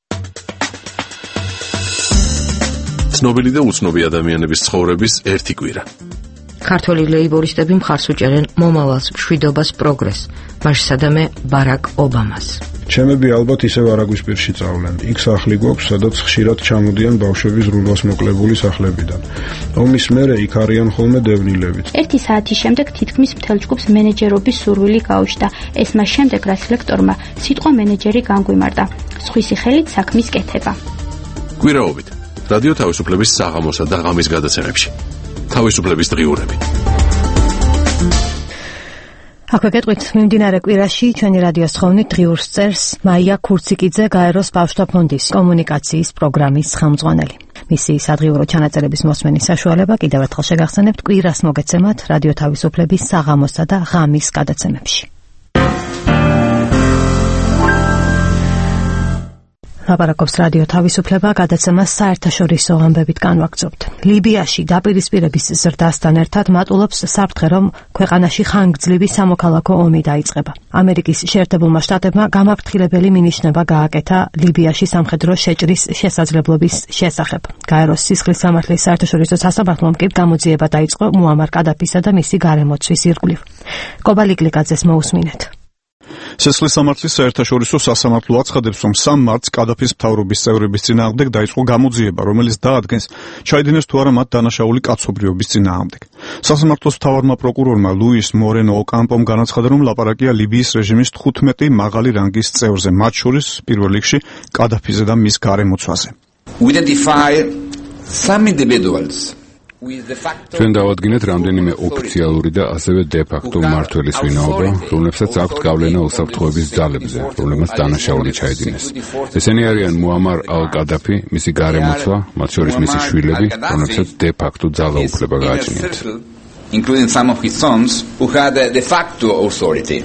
ცნობილი და უცნობი ადამიანების ცხოვრების ერთი კვირა. ქართველი ლეიბორისტები მხარს უჭერენ მომავალს, მშვიდობას, პროგრესს, მასშტაბე ბარაკ ობამას. ჩემები ალბათ ისევ არაგვისპირში წავლენ. იქ სახლი გვაქვს, სადაც ხშირად ჩამოდიან ბავშვები ზრუნვას მოკლებული სახლებიდან. ომის მერე იქ არიან ხოლმე დევნილებით. 1 საათის შემდეგ თითქმის მთელ ჯგუფს მენეჯერობის სურვილი გაუჩნდა. ეს მას შემდეგ, რაც ლექტორმა სიტყვა მენეჯერი განგვიმარტა. სხვისი ხელით საქმის კეთება. კვირაობით რადიო თავისუფლების საღამოსა და ღამის გადაცემებში. თავისუფლების დღიურები. აქვე გეტყვით, მიმდინარე კვირაში ჩვენი რადიოს თხოვნით დღიურს წერს მაია ქურციკიძე, გაეროს ბავშვთა ფონდის კომუნიკაციის პროგრამის ხელმძღვანელი. მისი სადღიურო ჩანაწერების მოსმენის საშუალება კიდევ ერთხელ შეგახსენებთ კვირას მოგეცემათ რადიო თავისუფლების საღამოსა და ღამის გადაცემებში. ლაპარაკობს რადიო თავისუფლება, გადაცემას საერთაშორისო ამბებით განვაგრძობთ. ლიბიაში დაპირისპირების ზრდასთან ერთად მატულობს საფრთხე, რომ ქვეყანაში ხანგრძლივი სამოქალაქო ომი დაიწყება. ამერიკის შეერთებულმა შტატებმა გამაფრთხილებელი მინიშნება გააკეთა ლიბიაში სამხედრო შეჭრის შესაძლებლობის შესახებ. გაეროს სისხლის სამართლის საერთაშორისო სასამართლომ კი გამოძიება დაიწყო მუამარ კადაფისა და მისი გარემოცვის ირგვლივ. კობალი გლიკაძეს მოусმინეთ. სისხლის სამართლის საერთაშორისო სასამართლო აცხადებს, რომ 3 მარტს კადაფის მთავრობის წევრების წინააღმდეგ დაიწყო გამოძიება, რომელიც დაადგენს, ჩაიდინეს თუ არა მათ დანაშაული კაცობრიობის წინააღმდეგ. სასამართლოს მთავარმა პროკურორმა ლუის მორენო ოკამპომ განაცხადა, რომ ლაპარაკია ლიბიის რეჟიმის 15 მაღალი რანგის წევრზე, მათ შორის პირველ რიგში კადაფიზე და მის გარემოცვაზე. ჩვენ დავადგინეთ რამდენიმე ოფიციალური და ასევე დე-ფაქტო მმართველის ვინაობა, რომლებსაც აქვთ გავლენა უსაფრთხოების ძალებზე, რომლებმაც დანაშაული ჩაიდინეს. ესენი არიან მუამარ ალ-კადაფი, მისი გარემოცვა, მათ შორის მისი შვილები, რომლებსაც დე-ფაქტო ძალაუფლება გააჩნიათ. including some of his sons who had de facto authority.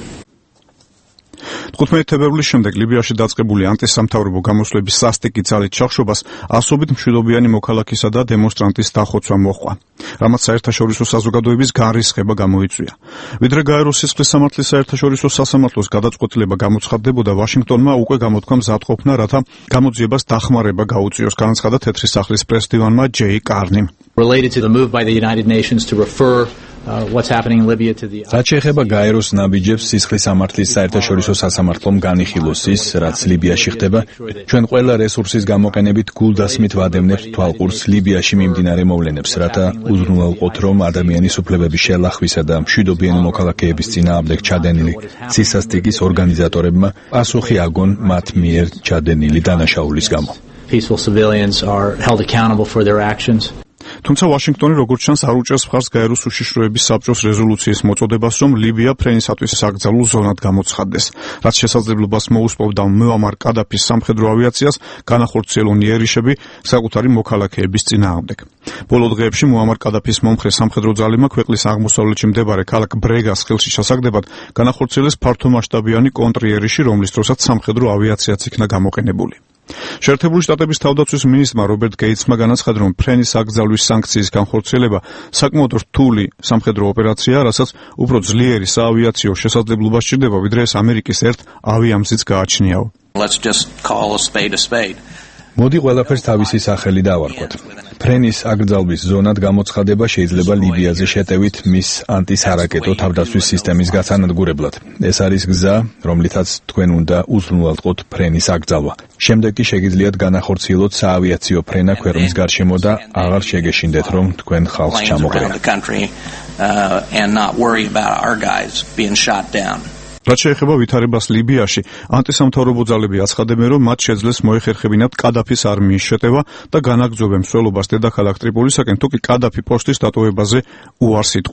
15 თებერვლის შემდეგ ლიბიაში დაწყებული ანტისამთავრობო გამოსვლების სასტიკი ძალით ჩახშობას ასობით მშვიდობიანი მოქალაქისა და დემონსტრანტის დახოცვა მოჰყვა, რამაც საერთაშორისო საზოგადოების განრისხება გამოიწვია. ვიდრე გაეროს სისხლის სამართლის საერთაშორისო სასამართლოს გადაწყვეტილება გამოცხადდებოდა, ვაშინგტონმა უკვე გამოთქვა მზადყოფნა, რათა გამოძიებას დახმარება გაუწიოს, განაცხადა თეთრი სახლის პრეზიდენტმა ჯეი კარნიმ. Related to the move by the United Nations to refer what's happening in Libya to the რაც შეეხება გაეროს ნაბიჯებს სისხლის სამართლის საერთაშორისო სასამართლომ განიხილოს ის, რაც ლიბიაში ხდება, ჩვენ ყველა რესურსის გამოყენებით გულდასმით ვადევნებთ თვალყურს ლიბიაში მიმდინარე მოვლენებს, რათა უზრუნველყოთ, რომ ადამიანის უფლებების შელახვისა და მშვიდობიანი მოქალაქეების წინააღმდეგ ჩადენილი ცისასტიკის ორგანიზატორებმა პასუხი აგონ მათ მიერ ჩადენილი დანაშაულის გამო. Peaceful civilians are held accountable for their actions. თუმცა ვაშინგტონი როგორც ჩანს არ უჭერს მხარს გაეროს უშიშროების საბჭოს რეზოლუციის მოწოდებას, რომ ლიბია ფრენისათვის საგზალო ზონად გამოცხადდეს, რაც შესაძლებლობას მოუსპოვდა მუამარ კადაფის სამხედრო ავიაციას განახორციელონ იერიშები საკუთარი მოქალაქეების წინააღმდეგ. ბოლო დღეებში მუამარ კადაფის მომხრე სამხედრო ძალებმა ქვეყნის აღმოსავლეთში მდებარე ქალაქ ბრეგას ხელში ჩასაგდებად განახორციელეს ფართომასშტაბიანი კონტრიერიში, რომლის დროსაც სამხედრო ავიაციაც იქნა გამოყენებული. შეერთებული შტატების თავდაცვის მინისტრმა რობერტ გეიტსმა განაცხადა, რომ ფრენის აკრძალვის სანქციის განხორციელება საკმაოდ რთული სამხედრო ოპერაციაა, რასაც უფრო ძლიერი საავიაციო შესაძლებლობა სჭირდება, ვიდრე ეს ამერიკის ერთ ავიამზიც გააჩნიაო. მოდი ყველაფერს თავისი სახელი დავარქვათ. ფრენის აკრძალვის ზონად გამოცხადება შეიძლება ლიბიაზე შეტევით მის ანტისარაკეტო თავდაცვის სისტემის გასანადგურებლად. ეს არის გზა, რომლითაც თქვენ უნდა უზრუნველყოთ ფრენის აკრძალვა. შემდეგ კი შეგიძლიათ განახორციელოთ საავიაციო ფრენა ქვეყნის გარშემო და აღარ შეგეშინდეთ, რომ თქვენ ხალხს ჩამოყრით. რაც შეეხება ვითარებას ლიბიაში, ანტისამთავრობო ძალები აცხადებენ, რომ მათ შეძლეს მოეხერხებინათ კადაფის არმიის შეტევა და განაგრძობენ მსვლელობას დედაქალაქ ტრიპოლისაკენ, თუ კი კადაფი პოსტის დატოვებაზე უარს იტყვის.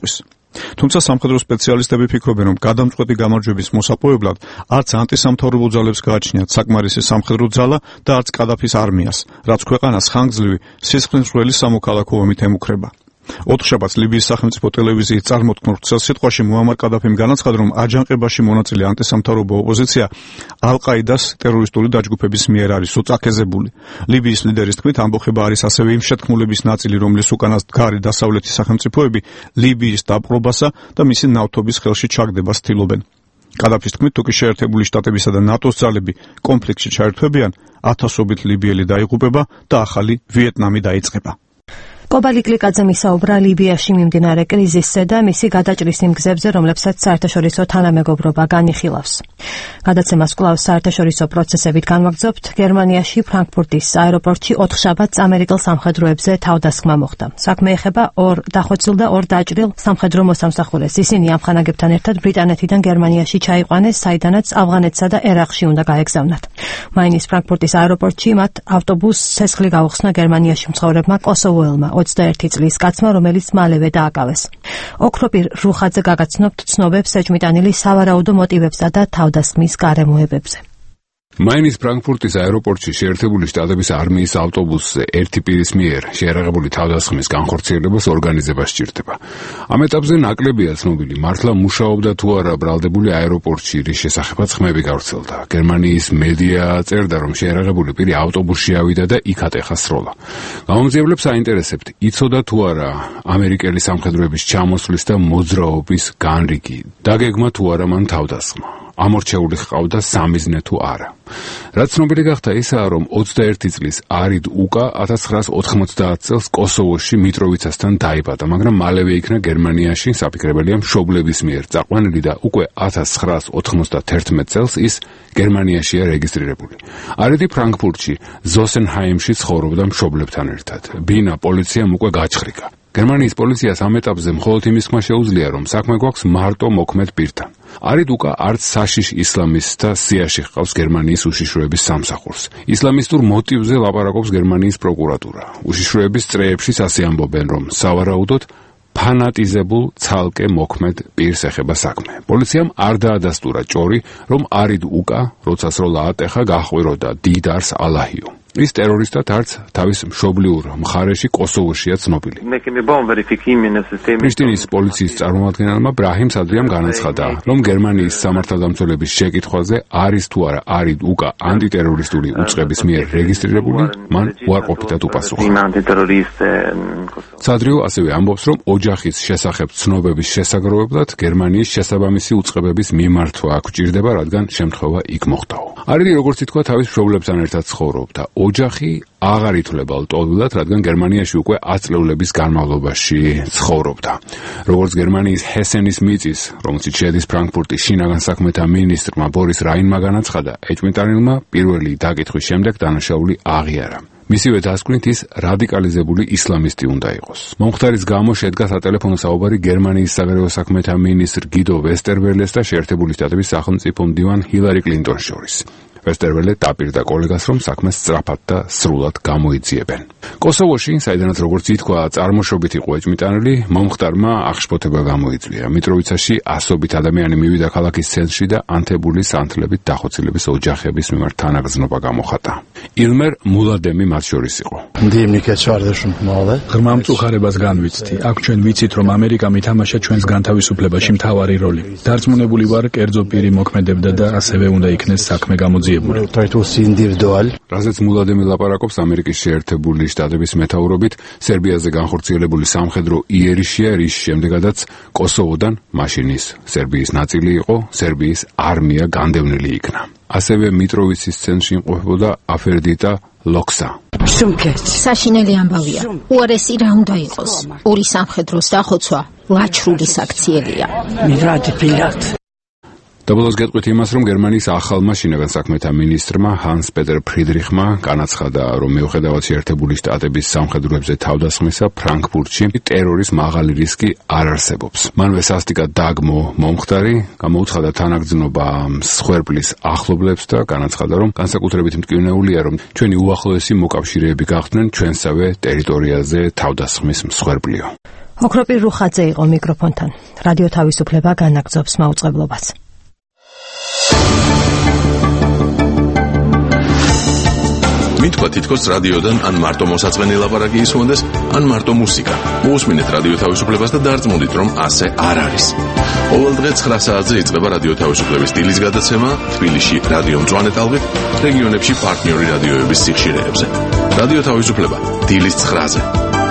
თუმცა სამხედრო სპეციალისტები ფიქრობენ, რომ გადამწყვეტი გამარჯვების მოსაპოვებლად არც ანტისამთავრობო ძალებს გააჩნიათ საკმარისი სამხედრო ძალა და არც კადაფის არმიას, რაც ქვეყანას ხანგრძლივი სისხლისმღვრელი სამოქალაქო ომით ემუქრება. ოთხშაბათს ლიბიის სახელმწიფო ტელევიზიის წარმოთქმულ სიტყვაში მუამარ კადაფიმ განაცხადა, რომ აჯანყებაში მონაწილე ანტისამთავრობო ოპოზიცია ალ-ყაიდას ტერორისტული დაჯგუფების მიერ არის უწაქეზებული. ლიბიის ლიდერის თქმით, ამბოხება არის ასევე იმ შეთქმულების ნაწილი, რომლის უკანას დგარი დასავლეთის სახელმწიფოები ლიბიის დაპყრობასა და მისი ნავთობის ხელში ჩაგდებას ცდილობენ. კადაფის თქმით, თუ კი შეერთებული შტატებისა და ნატოს ძალები კონფლიქტში ჩაერთვებიან, ათასობით ლიბიელი დაიღუპება და ახალი ვიეტნამი დაიწყება. კობალი კლიკაძე მისაუბრა ლიბიაში მიმდინარე კრიზისზე და მისი გადაჭრის იმ გზებზე, რომლებსაც საერთაშორისო თანამეგობრობა განიხილავს. გადაცემას კვლავ საერთაშორისო პროცესებით განვაგრძობთ. გერმანიაში ფრანკფურტის აეროპორტში 4 შაბათს ამერიკელ სამხედროებზე თავდასხმა მოხდა. საქმე ეხება ორ დახვეწილ და ორ დაჭრილ სამხედრო მოსამსახურეს. ისინი ამ ხანაგებთან ერთად ბრიტანეთიდან გერმანიაში ჩაიყვანეს, საიდანაც ავღანეთსა და ერაყში უნდა გაეგზავნათ. მაინის ფრანკფურტის აეროპორტში მათ ავტობუსს ცეცხლი გაუხსნა გერმანიაში მცხოვრებმა კოსოვოელმა 21 წლის კაცმა, რომელიც მალევე დააკავეს. ოქროპირ რუხაძე გაგაცნობთ ცნობებს ეჭვმიტანილი სავარაუდო მოტივებსა და თავდასხმის გარემოებებზე. მაინის ფრანკფურტის აეროპორტში შეერთებული შტატების არმიის ავტობუსზე ერთი პირის მიერ შეერაღებული თავდასხმის განხორციელებას ორგანიზება სჭირდება. ამ ეტაპზე ნაკლებია ცნობილი, მართლა მუშაობდა თუ არა ბრალდებული აეროპორტში, რის შესახებაც ხმები გავრცელდა. გერმანიის მედია წერდა, რომ შეერაღებული პირი ავტობუსში ავიდა და იქ ატეხა სროლა. გამომძიებლებს აინტერესებთ, იცოდა თუ არა ამერიკელი სამხედროების ჩამოსვლის და მოძრაობის განრიგი, დაგეგმა თუ არა მან თავდასხმა. ამორჩეული ჰყავდა სამიზნე თუ არა. რაც ცნობილი გახდა ისაა, რომ 21 წლის არიდ უკა 1990 წელს კოსოვოში მიტროვიცასთან დაიბადა, მაგრამ მალევე იქნა გერმანიაში საფიქრებელია მშობლების მიერ წაყვანილი და უკვე 1991 წელს ის გერმანიაშია რეგისტრირებული. არიდი ფრანკფურტში, ზოსენჰაიმში ცხოვრობდა მშობლებთან ერთად. ბინა პოლიციამ უკვე გაჩხრიკა. გერმანიის პოლიციას ამ ეტაპზე მხოლოდ იმის ხმა შეუძლია, რომ საქმე გვაქვს მარტო მოქმედ პირთან. არიდ უკა არც საშიშ ისლამისტთა სიაში ჰყავს გერმანიის უშიშროების სამსახურს. ისლამისტურ მოტივზე ლაპარაკობს გერმანიის პროკურატურა. უშიშროების წრეებშიც ასე ამბობენ, რომ სავარაუდოდ ფანატიზებულ ცალკე მოქმედ პირს ეხება საქმე. პოლიციამ არ დაადასტურა ჭორი, რომ არიდ უკა, როცა სროლა ატეხა, გაჰყვიროდა დიდარს ალაჰიო. ის ტერორისტად არც თავის მშობლიურ მხარეში კოსოვოშია ცნობილი. პრიშტინის პოლიციის წარმომადგენელმა ბრაჰიმ სადრიამ განაცხადა, რომ გერმანიის სამართალდამცველების შეკითხვაზე არის თუ არა არიდ უკა ანტიტერორისტული უწყების მიერ რეგისტრირებული, მან უარყოფითად უპასუხა. სადრიო ასევე ამბობს, რომ ოჯახის შესახებ ცნობების შესაგროვებლად გერმანიის შესაბამისი უწყებების მიმართვა გვჭირდება, რადგან შემთხვევა იქ მოხდაო. არიდი, როგორც ითქვა, თავის მშობლებთან ერთად ცხოვრობდა. ოჯახი აღარ ითვლება ლტოლვილად, რადგან გერმანიაში უკვე 10 წლების განმავლობაში ცხოვრობდა. როგორც გერმანიის ჰესენის მიწის, რომელშიც შედის ფრანკფურტის შინაგან საქმეთა მინისტრმა ბორის რაინმა განაცხადა, ეჭვმიტანილმა პირველი დაკითხვის შემდეგ დანაშაული აღიარა. მისივე დასკვნით ის რადიკალიზებული ისლამისტი უნდა იყოს. მომხდარის გამო შედგა სატელეფონო საუბარი გერმანიის საგარეო საქმეთა მინისტრ გიდო ვესტერველეს და შეერთებული შტატების სახელმწიფო მდივან ჰილარი კლინტონს შორის. ვესტერველე დაპირდა კოლეგას, რომ საქმეს სწრაფად და სრულად გამოიძიებენ. კოსოვოში, საიდანაც როგორც ითქვა, წარმოშობით იყო ეჭვმიტანილი, მომხდარმა აღშფოთება გამოიწვია. მიტროვიცაში ასობით ადამიანი მივიდა ქალაქის ცენტრში და ანთებული სანთლებით დახოცილების ოჯახების მიმართ თანაგრძნობა გამოხატა. ილმერ მულადემი მათ შორის იყო. ღრმა მწუხარებას განვიცდი. აქ ჩვენ ვიცით, რომ ამერიკა მითამაშა ჩვენს განთავისუფლებაში მთავარი როლი. დარწმუნებული ვარ, კერძო პირი მოქმედებდა და ასევე უნდა იქნეს საქმე გამოძიებული. რაზეც მულადემი ლაპარაკობს, ამერიკის შეერთებული შტატების მეთაურობით სერბიაზე განხორციელებული სამხედრო იერიშია, რის შემდეგაც კოსოვოდან მაშინის სერბიის ნაწილი იყო, სერბიის არმია განდევნილი იქნა. ასევე მიტროვიცის ცენტრში იმყოფებოდა აფერდიტა ლოქსა. საშინელი ამბავია. უარესი რა უნდა იყოს? ორი სამხედროს დახოცვა ლაჩრული საქციელია. დაბოლოს გეტყვით იმას, რომ გერმანიის ახალმა შინაგან საქმეთა მინისტრმა ჰანს პეტერ ფრიდრიხმა განაცხადა, რომ მიუხედავად შეერთებული შტატების სამხედროებზე თავდასხმისა, ფრანკფურტში ტერორის მაღალი რისკი არ არსებობს. მანვე სასტიკად დააგმო მომხდარი, გამოუცხადა თანაგრძნობა მსხვერპლის ახლობლებს და განაცხადა, რომ განსაკუთრებით მტკივნეულია, რომ ჩვენი უახლოესი მოკავშირეები გახდნენ ჩვენსავე ტერიტორიაზე თავდასხმის მსხვერპლიო. ოქროპირ რუხაძე იყო მიკროფონთან. რადიო თავისუფლება განაგრძობს მაუწყებლობას. მითქვა თითქოს რადიოდან ან მარტო მოსაწყენი ლაპარაკი ისმონდეს, ან მარტო მუსიკა. მოусმინეთ რადიო თავისუფლებას და დარწმუნდით, რომ ასე არ არის. ყოველ დღე 9 საათზე იწყება რადიო თავისუფლების დილის გადაცემა თბილისში რადიო მწვანე ტალღით, რეგიონებში პარტნიორი რადიოების სიხშირეებზე. რადიო თავისუფლება დილის 9-ზე.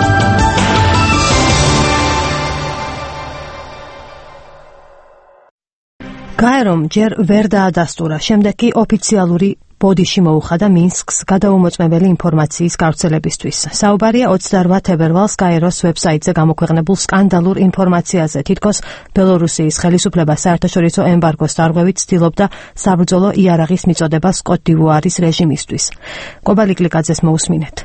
გაერომ ჯერ ვერ დაადასტურა, შემდეგ კი ოფიციალური ბოდიში მოუხადა მინსკს გადაუმოწმებელი ინფორმაციის გავრცელებისთვის. საუბარია 28 თებერვალს გაეროს ვებსაიტზე გამოქვეყნებულ სკანდალურ ინფორმაციაზე. თითქოს ბელორუსიის ხელისუფლება საერთაშორისო ემბარგოს დარღვევით ცდილობდა საბრძოლო იარაღის მიწოდებას კოტ-დივუარის რეჟიმისთვის. კობალიკლიკაძეს მოусმინეთ.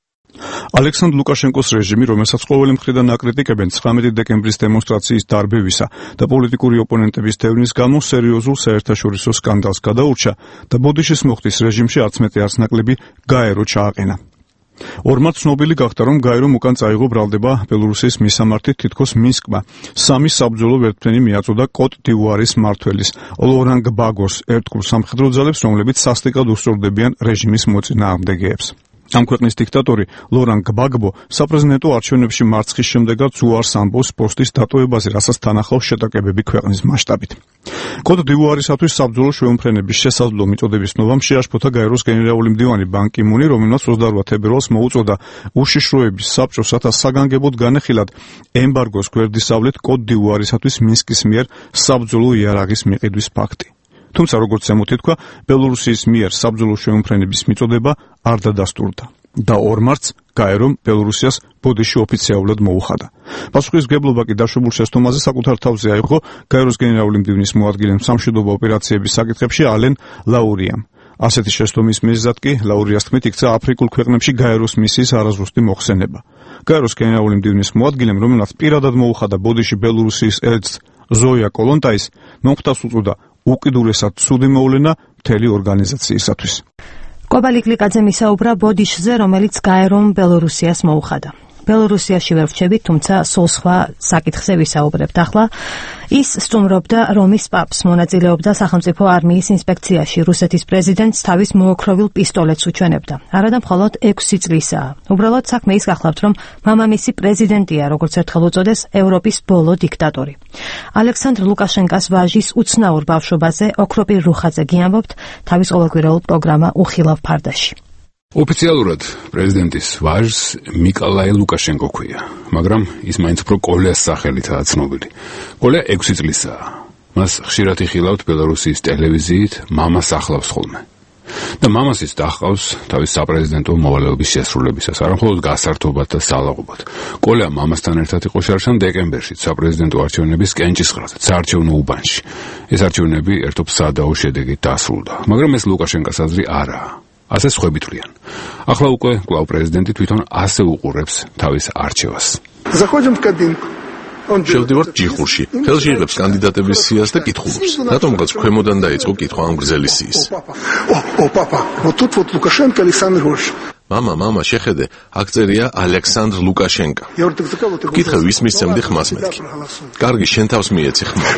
ალექსანდრ ლუკაშენკოს რეჟიმი, რომელსაც ყოველი მხრიდან აკრიტიკებენ 19 დეკემბრის დემონსტრაციის დარბევისა და პოლიტიკური ოპონენტების თევნის გამო სერიოზულ საერთაშორისო სკანდალს გადაურჩა და ბოდიშის მოხდის რეჟიმში არც მეტი არც ნაკლები გაერო ჩააყენა. ორმად ცნობილი გახდა, რომ გაერომ უკან წაიღო ბრალდება ბელორუსიის მისამართით თითქოს მინსკმა. 3 საბრძოლო ვერტმფრენი მიაწოდა კოტ-დივუარის მმართველის ლორან გბაგოს ერთგულ სამხედრო ძალებს, რომლებიც სასტიკად უსწორდებიან რეჟიმის მოწინააღმდეგეებს. ამ ქვეყნის დიქტატორი ლორან გბაგბო საპრეზიდენტო არჩევნებში მარცხის შემდეგაც უარს ამბობს პოსტის დატოვებაზე, რასაც თან ახლავს შეტაკებები ქვეყნის მასშტაბით. კოტ-დივუარისათვის საბრძოლო შეუმფრენების შესაძლო მიწოდების ნომამ შეაშფოთა გაეროს გენერალური მდივანი ბან კი მუნი, რომელმაც 28 თებერვალს მოუწოდა უშიშროების საბჭოს, რათა საგანგებოდ განეხილათ ემბარგოს გვერდისავლით კოტ-დივუარისათვის მინსკის მიერ საბრძოლო იარაღის მიყიდვის ფაქტი. თუმცა როგორც ზემოთითქვა, ბელორუსიის მიერ საბრძოლო შეუმფრენების მიწოდება არ დადასტურდა და 2 მარტს გაერომ ბელორუსიას ბოდიში ოფიციალურად მოუხადა. პასუხისმგებლობა კი დაშვებულ შეცდომაზე საკუთარ თავზე აიღო გაეროს გენერალური მდივნის მოადგილემ სამშვიდობო ოპერაციების საკითხებში ალენ ლაურიამ. ასეთი შეცდომის მიზეზად კი ლაურიას თქმით იქცა აფრიკულ ქვეყნებში გაეროს მისიის არაზუსტი მოხსენება. გაეროს გენერალური მდივნის მოადგილემ, რომელმაც პირადად მოუხადა ბოდიში ბელორუსიის ელჩს ზოია კოლონტაის, მომხდარს უწოდა უკიდურესად ცუდი მოვლენა მთელი ორგანიზაციისათვის. კობალიკლიკაძე მისაუბრა ბოდიშზე, რომელიც გაერომ ბელორუსიას მოუხადა. ბელორუსიაში ვერ ვრჩებით, თუმცა სულ სხვა საკითხზე ვისაუბრებთ. ახლა ის სტუმრობდა რომის პაპს, მონაწილეობდა სახელმწიფო არმიის ინსპექციაში. რუსეთის პრეზიდენტს თავის მოოქროვილ პისტოლეტს უჩვენებდა. არადა მხოლოდ 6 წლისაა. უბრალოდ საქმე ის გახლავთ, რომ მამამისი პრეზიდენტია, როგორც ერთხელ უწოდეს, ევროპის ბოლო დიქტატორი. ალექსანდრ ლუკაშენკას ვაჟის უცნაურ ბავშვობაზე ოქროპირ რუხაძე გიამბობთ თავის ყოველკვირეულ პროგრამა უხილავ ფარდაში. ოფიციალურად პრეზიდენტის ვაჟს მიკოლაი ლუკაშენკო ქვია, მაგრამ ის მაინც უფრო კოლეას სახელითაა ცნობილი. კოლე 6 წლისაა. მას ხშირად იხილავთ ბელორუსიის ტელევიზიით, მამას ახლავს ხოლმე. და მამას ის დაჰყავს თავის საპრეზიდენტო მოვალეობის შესრულებისას, არამხოლოდ გასართობად და სალაღობად. კოლეა მამასთან ერთად იყო შარშან დეკემბერში საპრეზიდენტო არჩევნების კენჭისყრაზე, საარჩევნო უბანში. ეს არჩევნები ერთობ სადაო შედეგით დასრულდა, მაგრამ ეს ლუკაშენკას აზრი არაა. ასე სხვები თვლიან. ახლა უკვე კვლავ პრეზიდენტი თვითონ ასე უყურებს თავის არჩევას. შევდივართ ჯიხურში. ხელში იღებს კანდიდატების სიას და კითხულობს. რატომღაც ქვემოდან დაიწყო კითხვა ამ გრძელი სიის. მამა, შეხედე, აქ წერია ალექსანდრ ლუკაშენკა. გითხე ვის მისცემდი ხმას მეთქი. კარგი, შენ თავს მიეცი ხმა.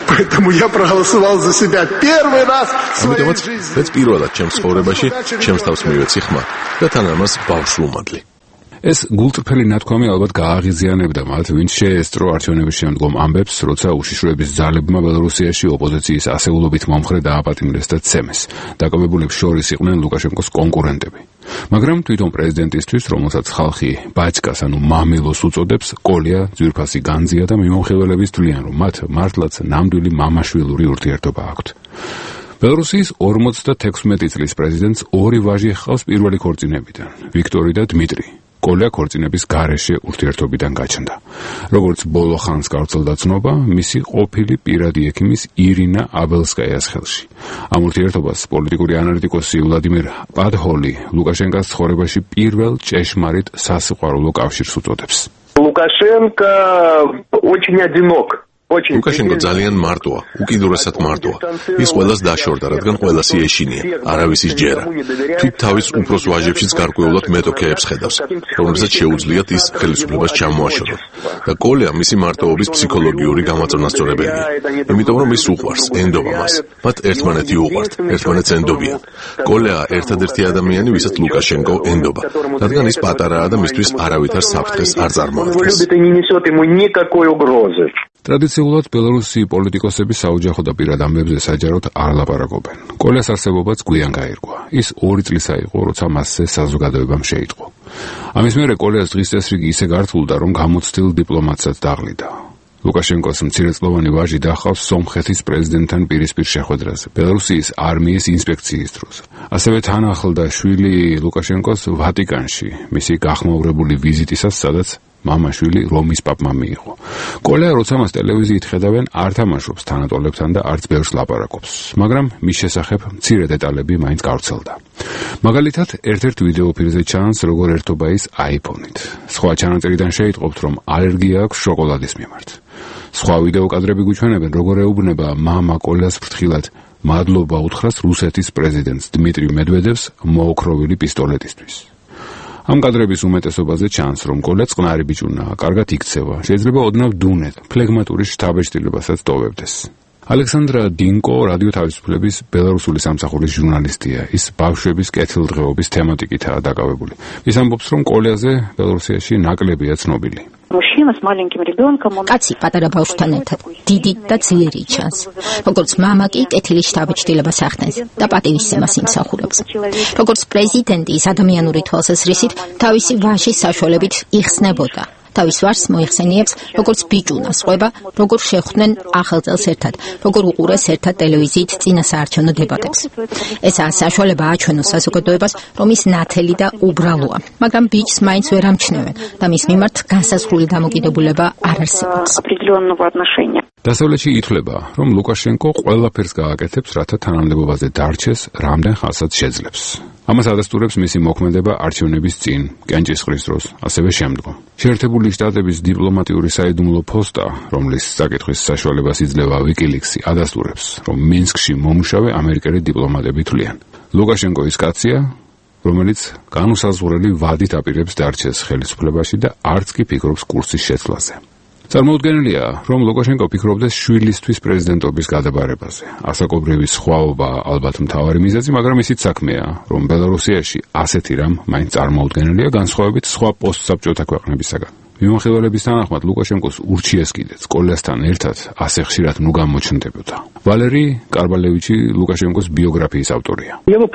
ამიტომაც მეც პირველად ჩემს ცხოვრებაში ჩემს თავს მივეცი ხმა და თან ამას ბავშვს ვუმადლი. ეს გულწრფელი ნათქვამი ალბათ გააღიზიანებდა მათ, ვინც შეესწრო არჩევნების შემდგომ ამბებს, როცა უშიშროების ძალებმა ბელორუსიაში ოპოზიციის ასეულობით მომხრე დააპატიმრეს და ცემეს. დაკავებულებს შორის იყვნენ ლუკაშენკოს კონკურენტები. მაგრამ თვითონ პრეზიდენტისთვის, რომელსაც ხალხი ბაჩკას, ანუ მამილოს უწოდებს, კოლია ძვირფასი განძია და მიმოხილველების თვლიან, რომ მათ მართლაც ნამდვილი მამაშვილური ურთიერთობა აქვთ. ბელორუსიის 56 წლის პრეზიდენტს 2 ვაჟი ჰყავს პირველი ქორწინებიდან, ვიქტორი და დმიტრი. კოლია ქორწინების გარეშე ურთიერთობიდან გაჩნდა. როგორც ბოლო ხანს გავრცელდა ცნობა, მისი ყოფილი პირადი ექიმის ირინა აბელსკაიას ხელში. ამ ურთიერთობას პოლიტიკური ანალიტიკოსი ვლადიმირ პადჰოლი ლუკაშენკას ცხოვრებაში პირველ ჭეშმარიტ სასიყვარულო კავშირს უწოდებს. Лукашенко очень одинок ლუკაშენკო ძალიან მარტოა, უკიდურესად მარტოა. ის ყველას დაშორდა, რადგან ყველასი ეშინია, არავის ისჯერა. თვით თავის უფროს ვაჟებშიც გარკვეულად მეტოქეებს ხედავს, რომლებსაც შეუძლიათ ის ხელისუფლებას ჩამოაშორონ. და კოლეა მისი მარტოობის ფსიქოლოგიური გამაწონასწორებელია. იმიტომ რომ ის უყვარს, ენდობა მას. მათ ერთმანეთი უყვართ, ერთმანეთს ენდობიან. კოლეა ერთადერთი ადამიანი, ვისაც ლუკაშენკო ენდობა, რადგან ის პატარაა და მისთვის არავითარ საფრთხეს არ წარმოადგენს. ტრადიციულად ბელარუსი პოლიტიკოსები საოჯახო და პირად ამბებზე საჯაროდ არ ლაპარაკობენ. კოლეს არსებობაც გვიან გაირკვა. ის 2 წლისა იყო, როცა მასზე საზოგადოებამ შეიტყო. ამის მერე კოლეს დღის წესრიგი ისე გართულდა, რომ გამოცდილ დიპლომატსაც დაღლიდა. ლუკაშენკოს მცირეწლოვანი ვაჟი დახავს სომხეთის პრეზიდენტთან პირისპირ შეხვედრაზე, ბელარუსის არმიის ინსპექციის დროს. ასევე თან ახლდა შვილი ლუკაშენკოს ვატიკანში, მისი გახმაურებული ვიზიტისას, სადაც მამაშვილი რომის პაპმა მიიღო. კოლეა როცა მას ტელევიზიით ხედავენ, არ თამაშობს თანატოლებთან და არც ბევრს ლაპარაკობს, მაგრამ მის შესახებ მცირე დეტალები მაინც გავრცელდა. მაგალითად, ერთ-ერთ ვიდეოფილმზე ჩანს, როგორ ერთობა ის iPhone-ით. სხვა ჩანაწერიდან შეიტყობთ, რომ ალერგია აქვს შოკოლადის მიმართ. სხვა ვიდეო კადრები გვიჩვენებენ, როგორ ეუბნება მამა კოლეას ფრთხილად მადლობა უთხრას რუსეთის პრეზიდენტს დმიტრი მედვედევს მოოქროვილი პისტოლეტისთვის. ამ კადრების უმეტესობაზე ჩანს, რომ კოლე წყნარი ბიჭუნაა, კარგად იქცევა, შეიძლება ოდნავ დუნეთ, ფლეგმატური შთაბეჭდილებასაც ტოვებდეს. ალექსანდრა დინკო რადიო თავისუფლების ბელარუსული სამსახურის ჟურნალისტია. ის ბავშვების კეთილდღეობის თემატიკითაა დაკავებული. ის ამბობს, რომ კოლეაზე ბელარუსიაში ნაკლებია ცნობილი. კაცი პატარა ბავშვთან ერთად დიდი და ძლიერი ჩანს. როგორც მამა კი კეთილი შთაბეჭდილებას ახდენს და პატივისცემას იმსახურებს. როგორც პრეზიდენტი ის ადამიანური თვალსაზრისით თავისი ვაჟის საშუალებით იხსნებოდა. თავის ვაჟს მოიხსენიებს, როგორც ბიჭუნას ყვება, როგორ შეხვდნენ ახალწელს ერთად, როგორ უყურეს ერთად ტელევიზიით წინასაარჩევნო დებატებს. ესაა საშუალება აჩვენოს საზოგადოებას, რომ ის ნათელი და უბრალოა, მაგრამ ბიჭს მაინც ვერ ამჩნევენ და მის მიმართ განსაზღვრული დამოკიდებულება არ არსებობს. დასავლეთში ითვლება, რომ ლუკაშენკო ყველაფერს გააკეთებს, რათა თანამდებობაზე დარჩეს, რამდენ ხანსაც შეძლებს. ამას ადასტურებს მისი მოქმედება არჩევნების წინ, კენჭისყრის დროს, ასევე შემდგომ. შეერთებული შტატების დიპლომატიური საიდუმლო ფოსტა, რომლის საკითხვის საშუალებას იძლევა ვიკილიქსი, ადასტურებს, რომ მინსკში მომუშავე ამერიკელი დიპლომატები თვლიან. ლუკაშენკო ის კაცია, რომელიც განუსაზღვრელი ვადით აპირებს დარჩეს ხელისუფლებაში და არც კი ფიქრობს კურსის შეცვლაზე. წარმოუდგენელია, რომ ლუკაშენკო ფიქრობდეს შვილისთვის პრეზიდენტობის გადაბარებაზე. ასაკობრივი სხვაობა ალბათ მთავარი მიზეზი, მაგრამ ისიც საქმეა, რომ ბელარუსიაში ასეთი რამ მაინც წარმოუდგენელია განსხვავებით სხვა პოსტსაბჭოთა ქვეყნებისაგან. მიმოხილველების თანახმად ლუკაშენკოს ურჩიეს კიდეც კოლესთან ერთად ასე ხშირად ნუ გამოჩნდებოდა. ვალერი კარბალევიჩი ლუკაშენკოს ბიოგრაფიის ავტორია.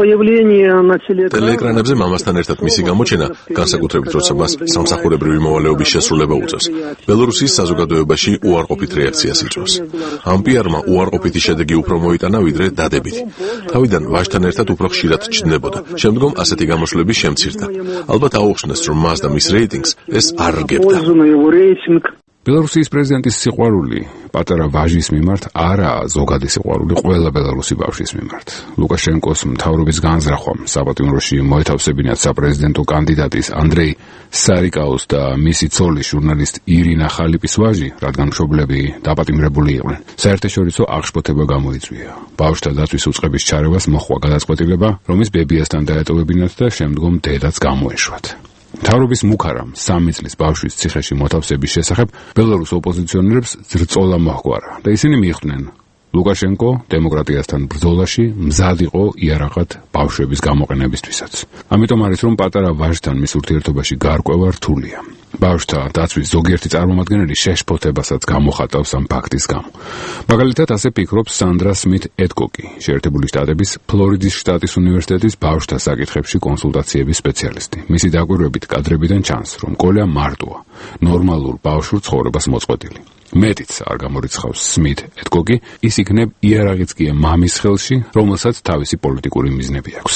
ტელეეკრანებზე მამასთან ერთად მისი გამოჩენა, განსაკუთრებით როცა მას სამსახურებრივი მოვალეობის შესრულება უწევს, ბელარუსის საზოგადოებაში უარყოფით რეაქციას იწვევს. ამ პიარმა უარყოფითი შედეგი უფრო მოიტანა, ვიდრე დადებითი. თავიდან ვაჟთან ერთად უფრო ხშირად ჩნდებოდა. შემდგომ ასეთი გამოსვლები შემცირდა. ალბათ აუხსნეს, რომ მას და მის რეიტინგს ეს არ რგებდა. ბელარუსის პრეზიდენტის სიყვარული პატარა ვაჟის მიმართ არაა ზოგადი სიყვარული ყველა ბელარუსი ბავშვის მიმართ. ლუკაშენკოს მთავრობის განზრახვამ საპატიმროში მოეთავსებინათ საპრეზიდენტო კანდიდატის ანდრეი სარიკაოს და მისი ცოლის ჟურნალისტ ირინა ხალიპის ვაჟი, რადგან მშობლები დაპატიმრებული იყვნენ. საერთაშორისო აღშფოთება გამოიწვია. ბავშვთა დაცვის უწყების ჩარევას მოჰყვა გადაწყვეტილება, რომ ის ბებიასთან დაეტოვებინათ და შემდგომ დედაც გამოეშვათ. მთავრობის მუქარამ 3 წლის ბავშვის ციხეში მოთავსების შესახებ ბელარუს ოპოზიციონერებს ძრწოლა მოჰგვარა და ისინი მიხვდნენ, ლუკაშენკო დემოკრატიასთან ბრძოლაში მზად იყო იარაღად ბავშვების გამოყენებისთვისაც. ამიტომ არის, რომ პატარა ვაჟთან მის ურთიერთობაში გარკვევა რთულია. ბავშვთა დაცვის ზოგიერთი წარმომადგენელი შეშფოთებასაც გამოხატავს ამ ფაქტის გამო. მაგალითად, ასე ფიქრობს სანდრა სმით ედკოკი, შეერთებული შტატების ფლორიდის შტატის უნივერსიტეტის ბავშვთა საკითხებში კონსულტაციების სპეციალისტი. მისი დაკვირვებით კადრებიდან ჩანს, რომ კოლეა მარტოა, ნორმალურ ბავშვურ ცხოვრებას მოწყვეტილი. მეტიც არ გამორიცხავს სმით ედკოკი, ის იქნებ იარაღიცკია მამის ხელში, რომელსაც თავისი პოლიტიკური მიზნები აქვს.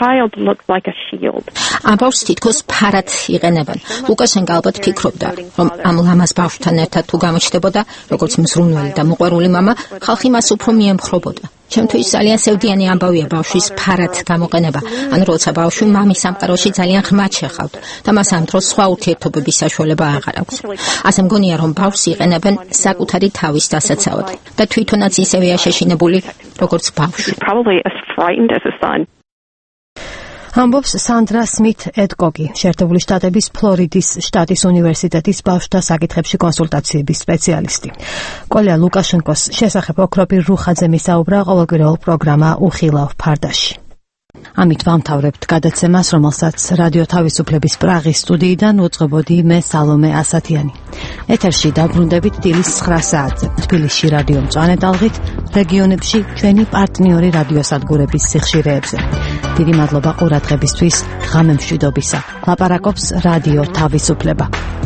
ამ ბავშვს თითქოს ფარად იყენებენ. ლუკაშენკო ალბათ ფიქრობდა, რომ ამ ლამაზ ბავშვთან ერთად თუ გამოჩნდებოდა, როგორც მზრუნველი და მოყვარული მამა, ხალხი მას უფრო მიემხრობოდა. ჩემთვის ძალიან სევდიანი ამბავია ბავშვის ფარად გამოყენება, ან როცა ბავშვი მამის სამყაროში ძალიან ღრმად შეხავთ და მას ამ დროს სხვა ურთიერთობების საშუალება აღარ აქვს. ასე მგონია, რომ ბავშვს იყენებენ საკუთარი თავის დასაცავად და თვითონაც ისევეა შეშინებული, როგორც ბავშვი. ამბობს სანდრა სმით ედკოკი, შეერთებული შტატების ფლორიდის შტატის უნივერსიტეტის ბავშვთა საკითხებში კონსულტაციების სპეციალისტი. კოლია ლუკაშენკოს შესახებ ოქროპირ რუხაძე მისაუბრა ყოველკვირეულ პროგრამა უხილავ ფარდაში. ამით ვამთავრებთ გადაცემას, რომელსაც რადიო თავისუფლების პრაღის სტუდიიდან უძღვებოდი მე სალომე ასათიანი. ეთერში დაბრუნდებით დილის 9 საათზე. თბილისში რადიო მწვანე ტალღით, რეგიონებში ჩვენი პარტნიორი რადიოსადგურების სიხშირეებზე. დიდი მადლობა ყურადღებისთვის, ღამე მშვიდობისა. ლაპარაკობს რადიო თავისუფლება.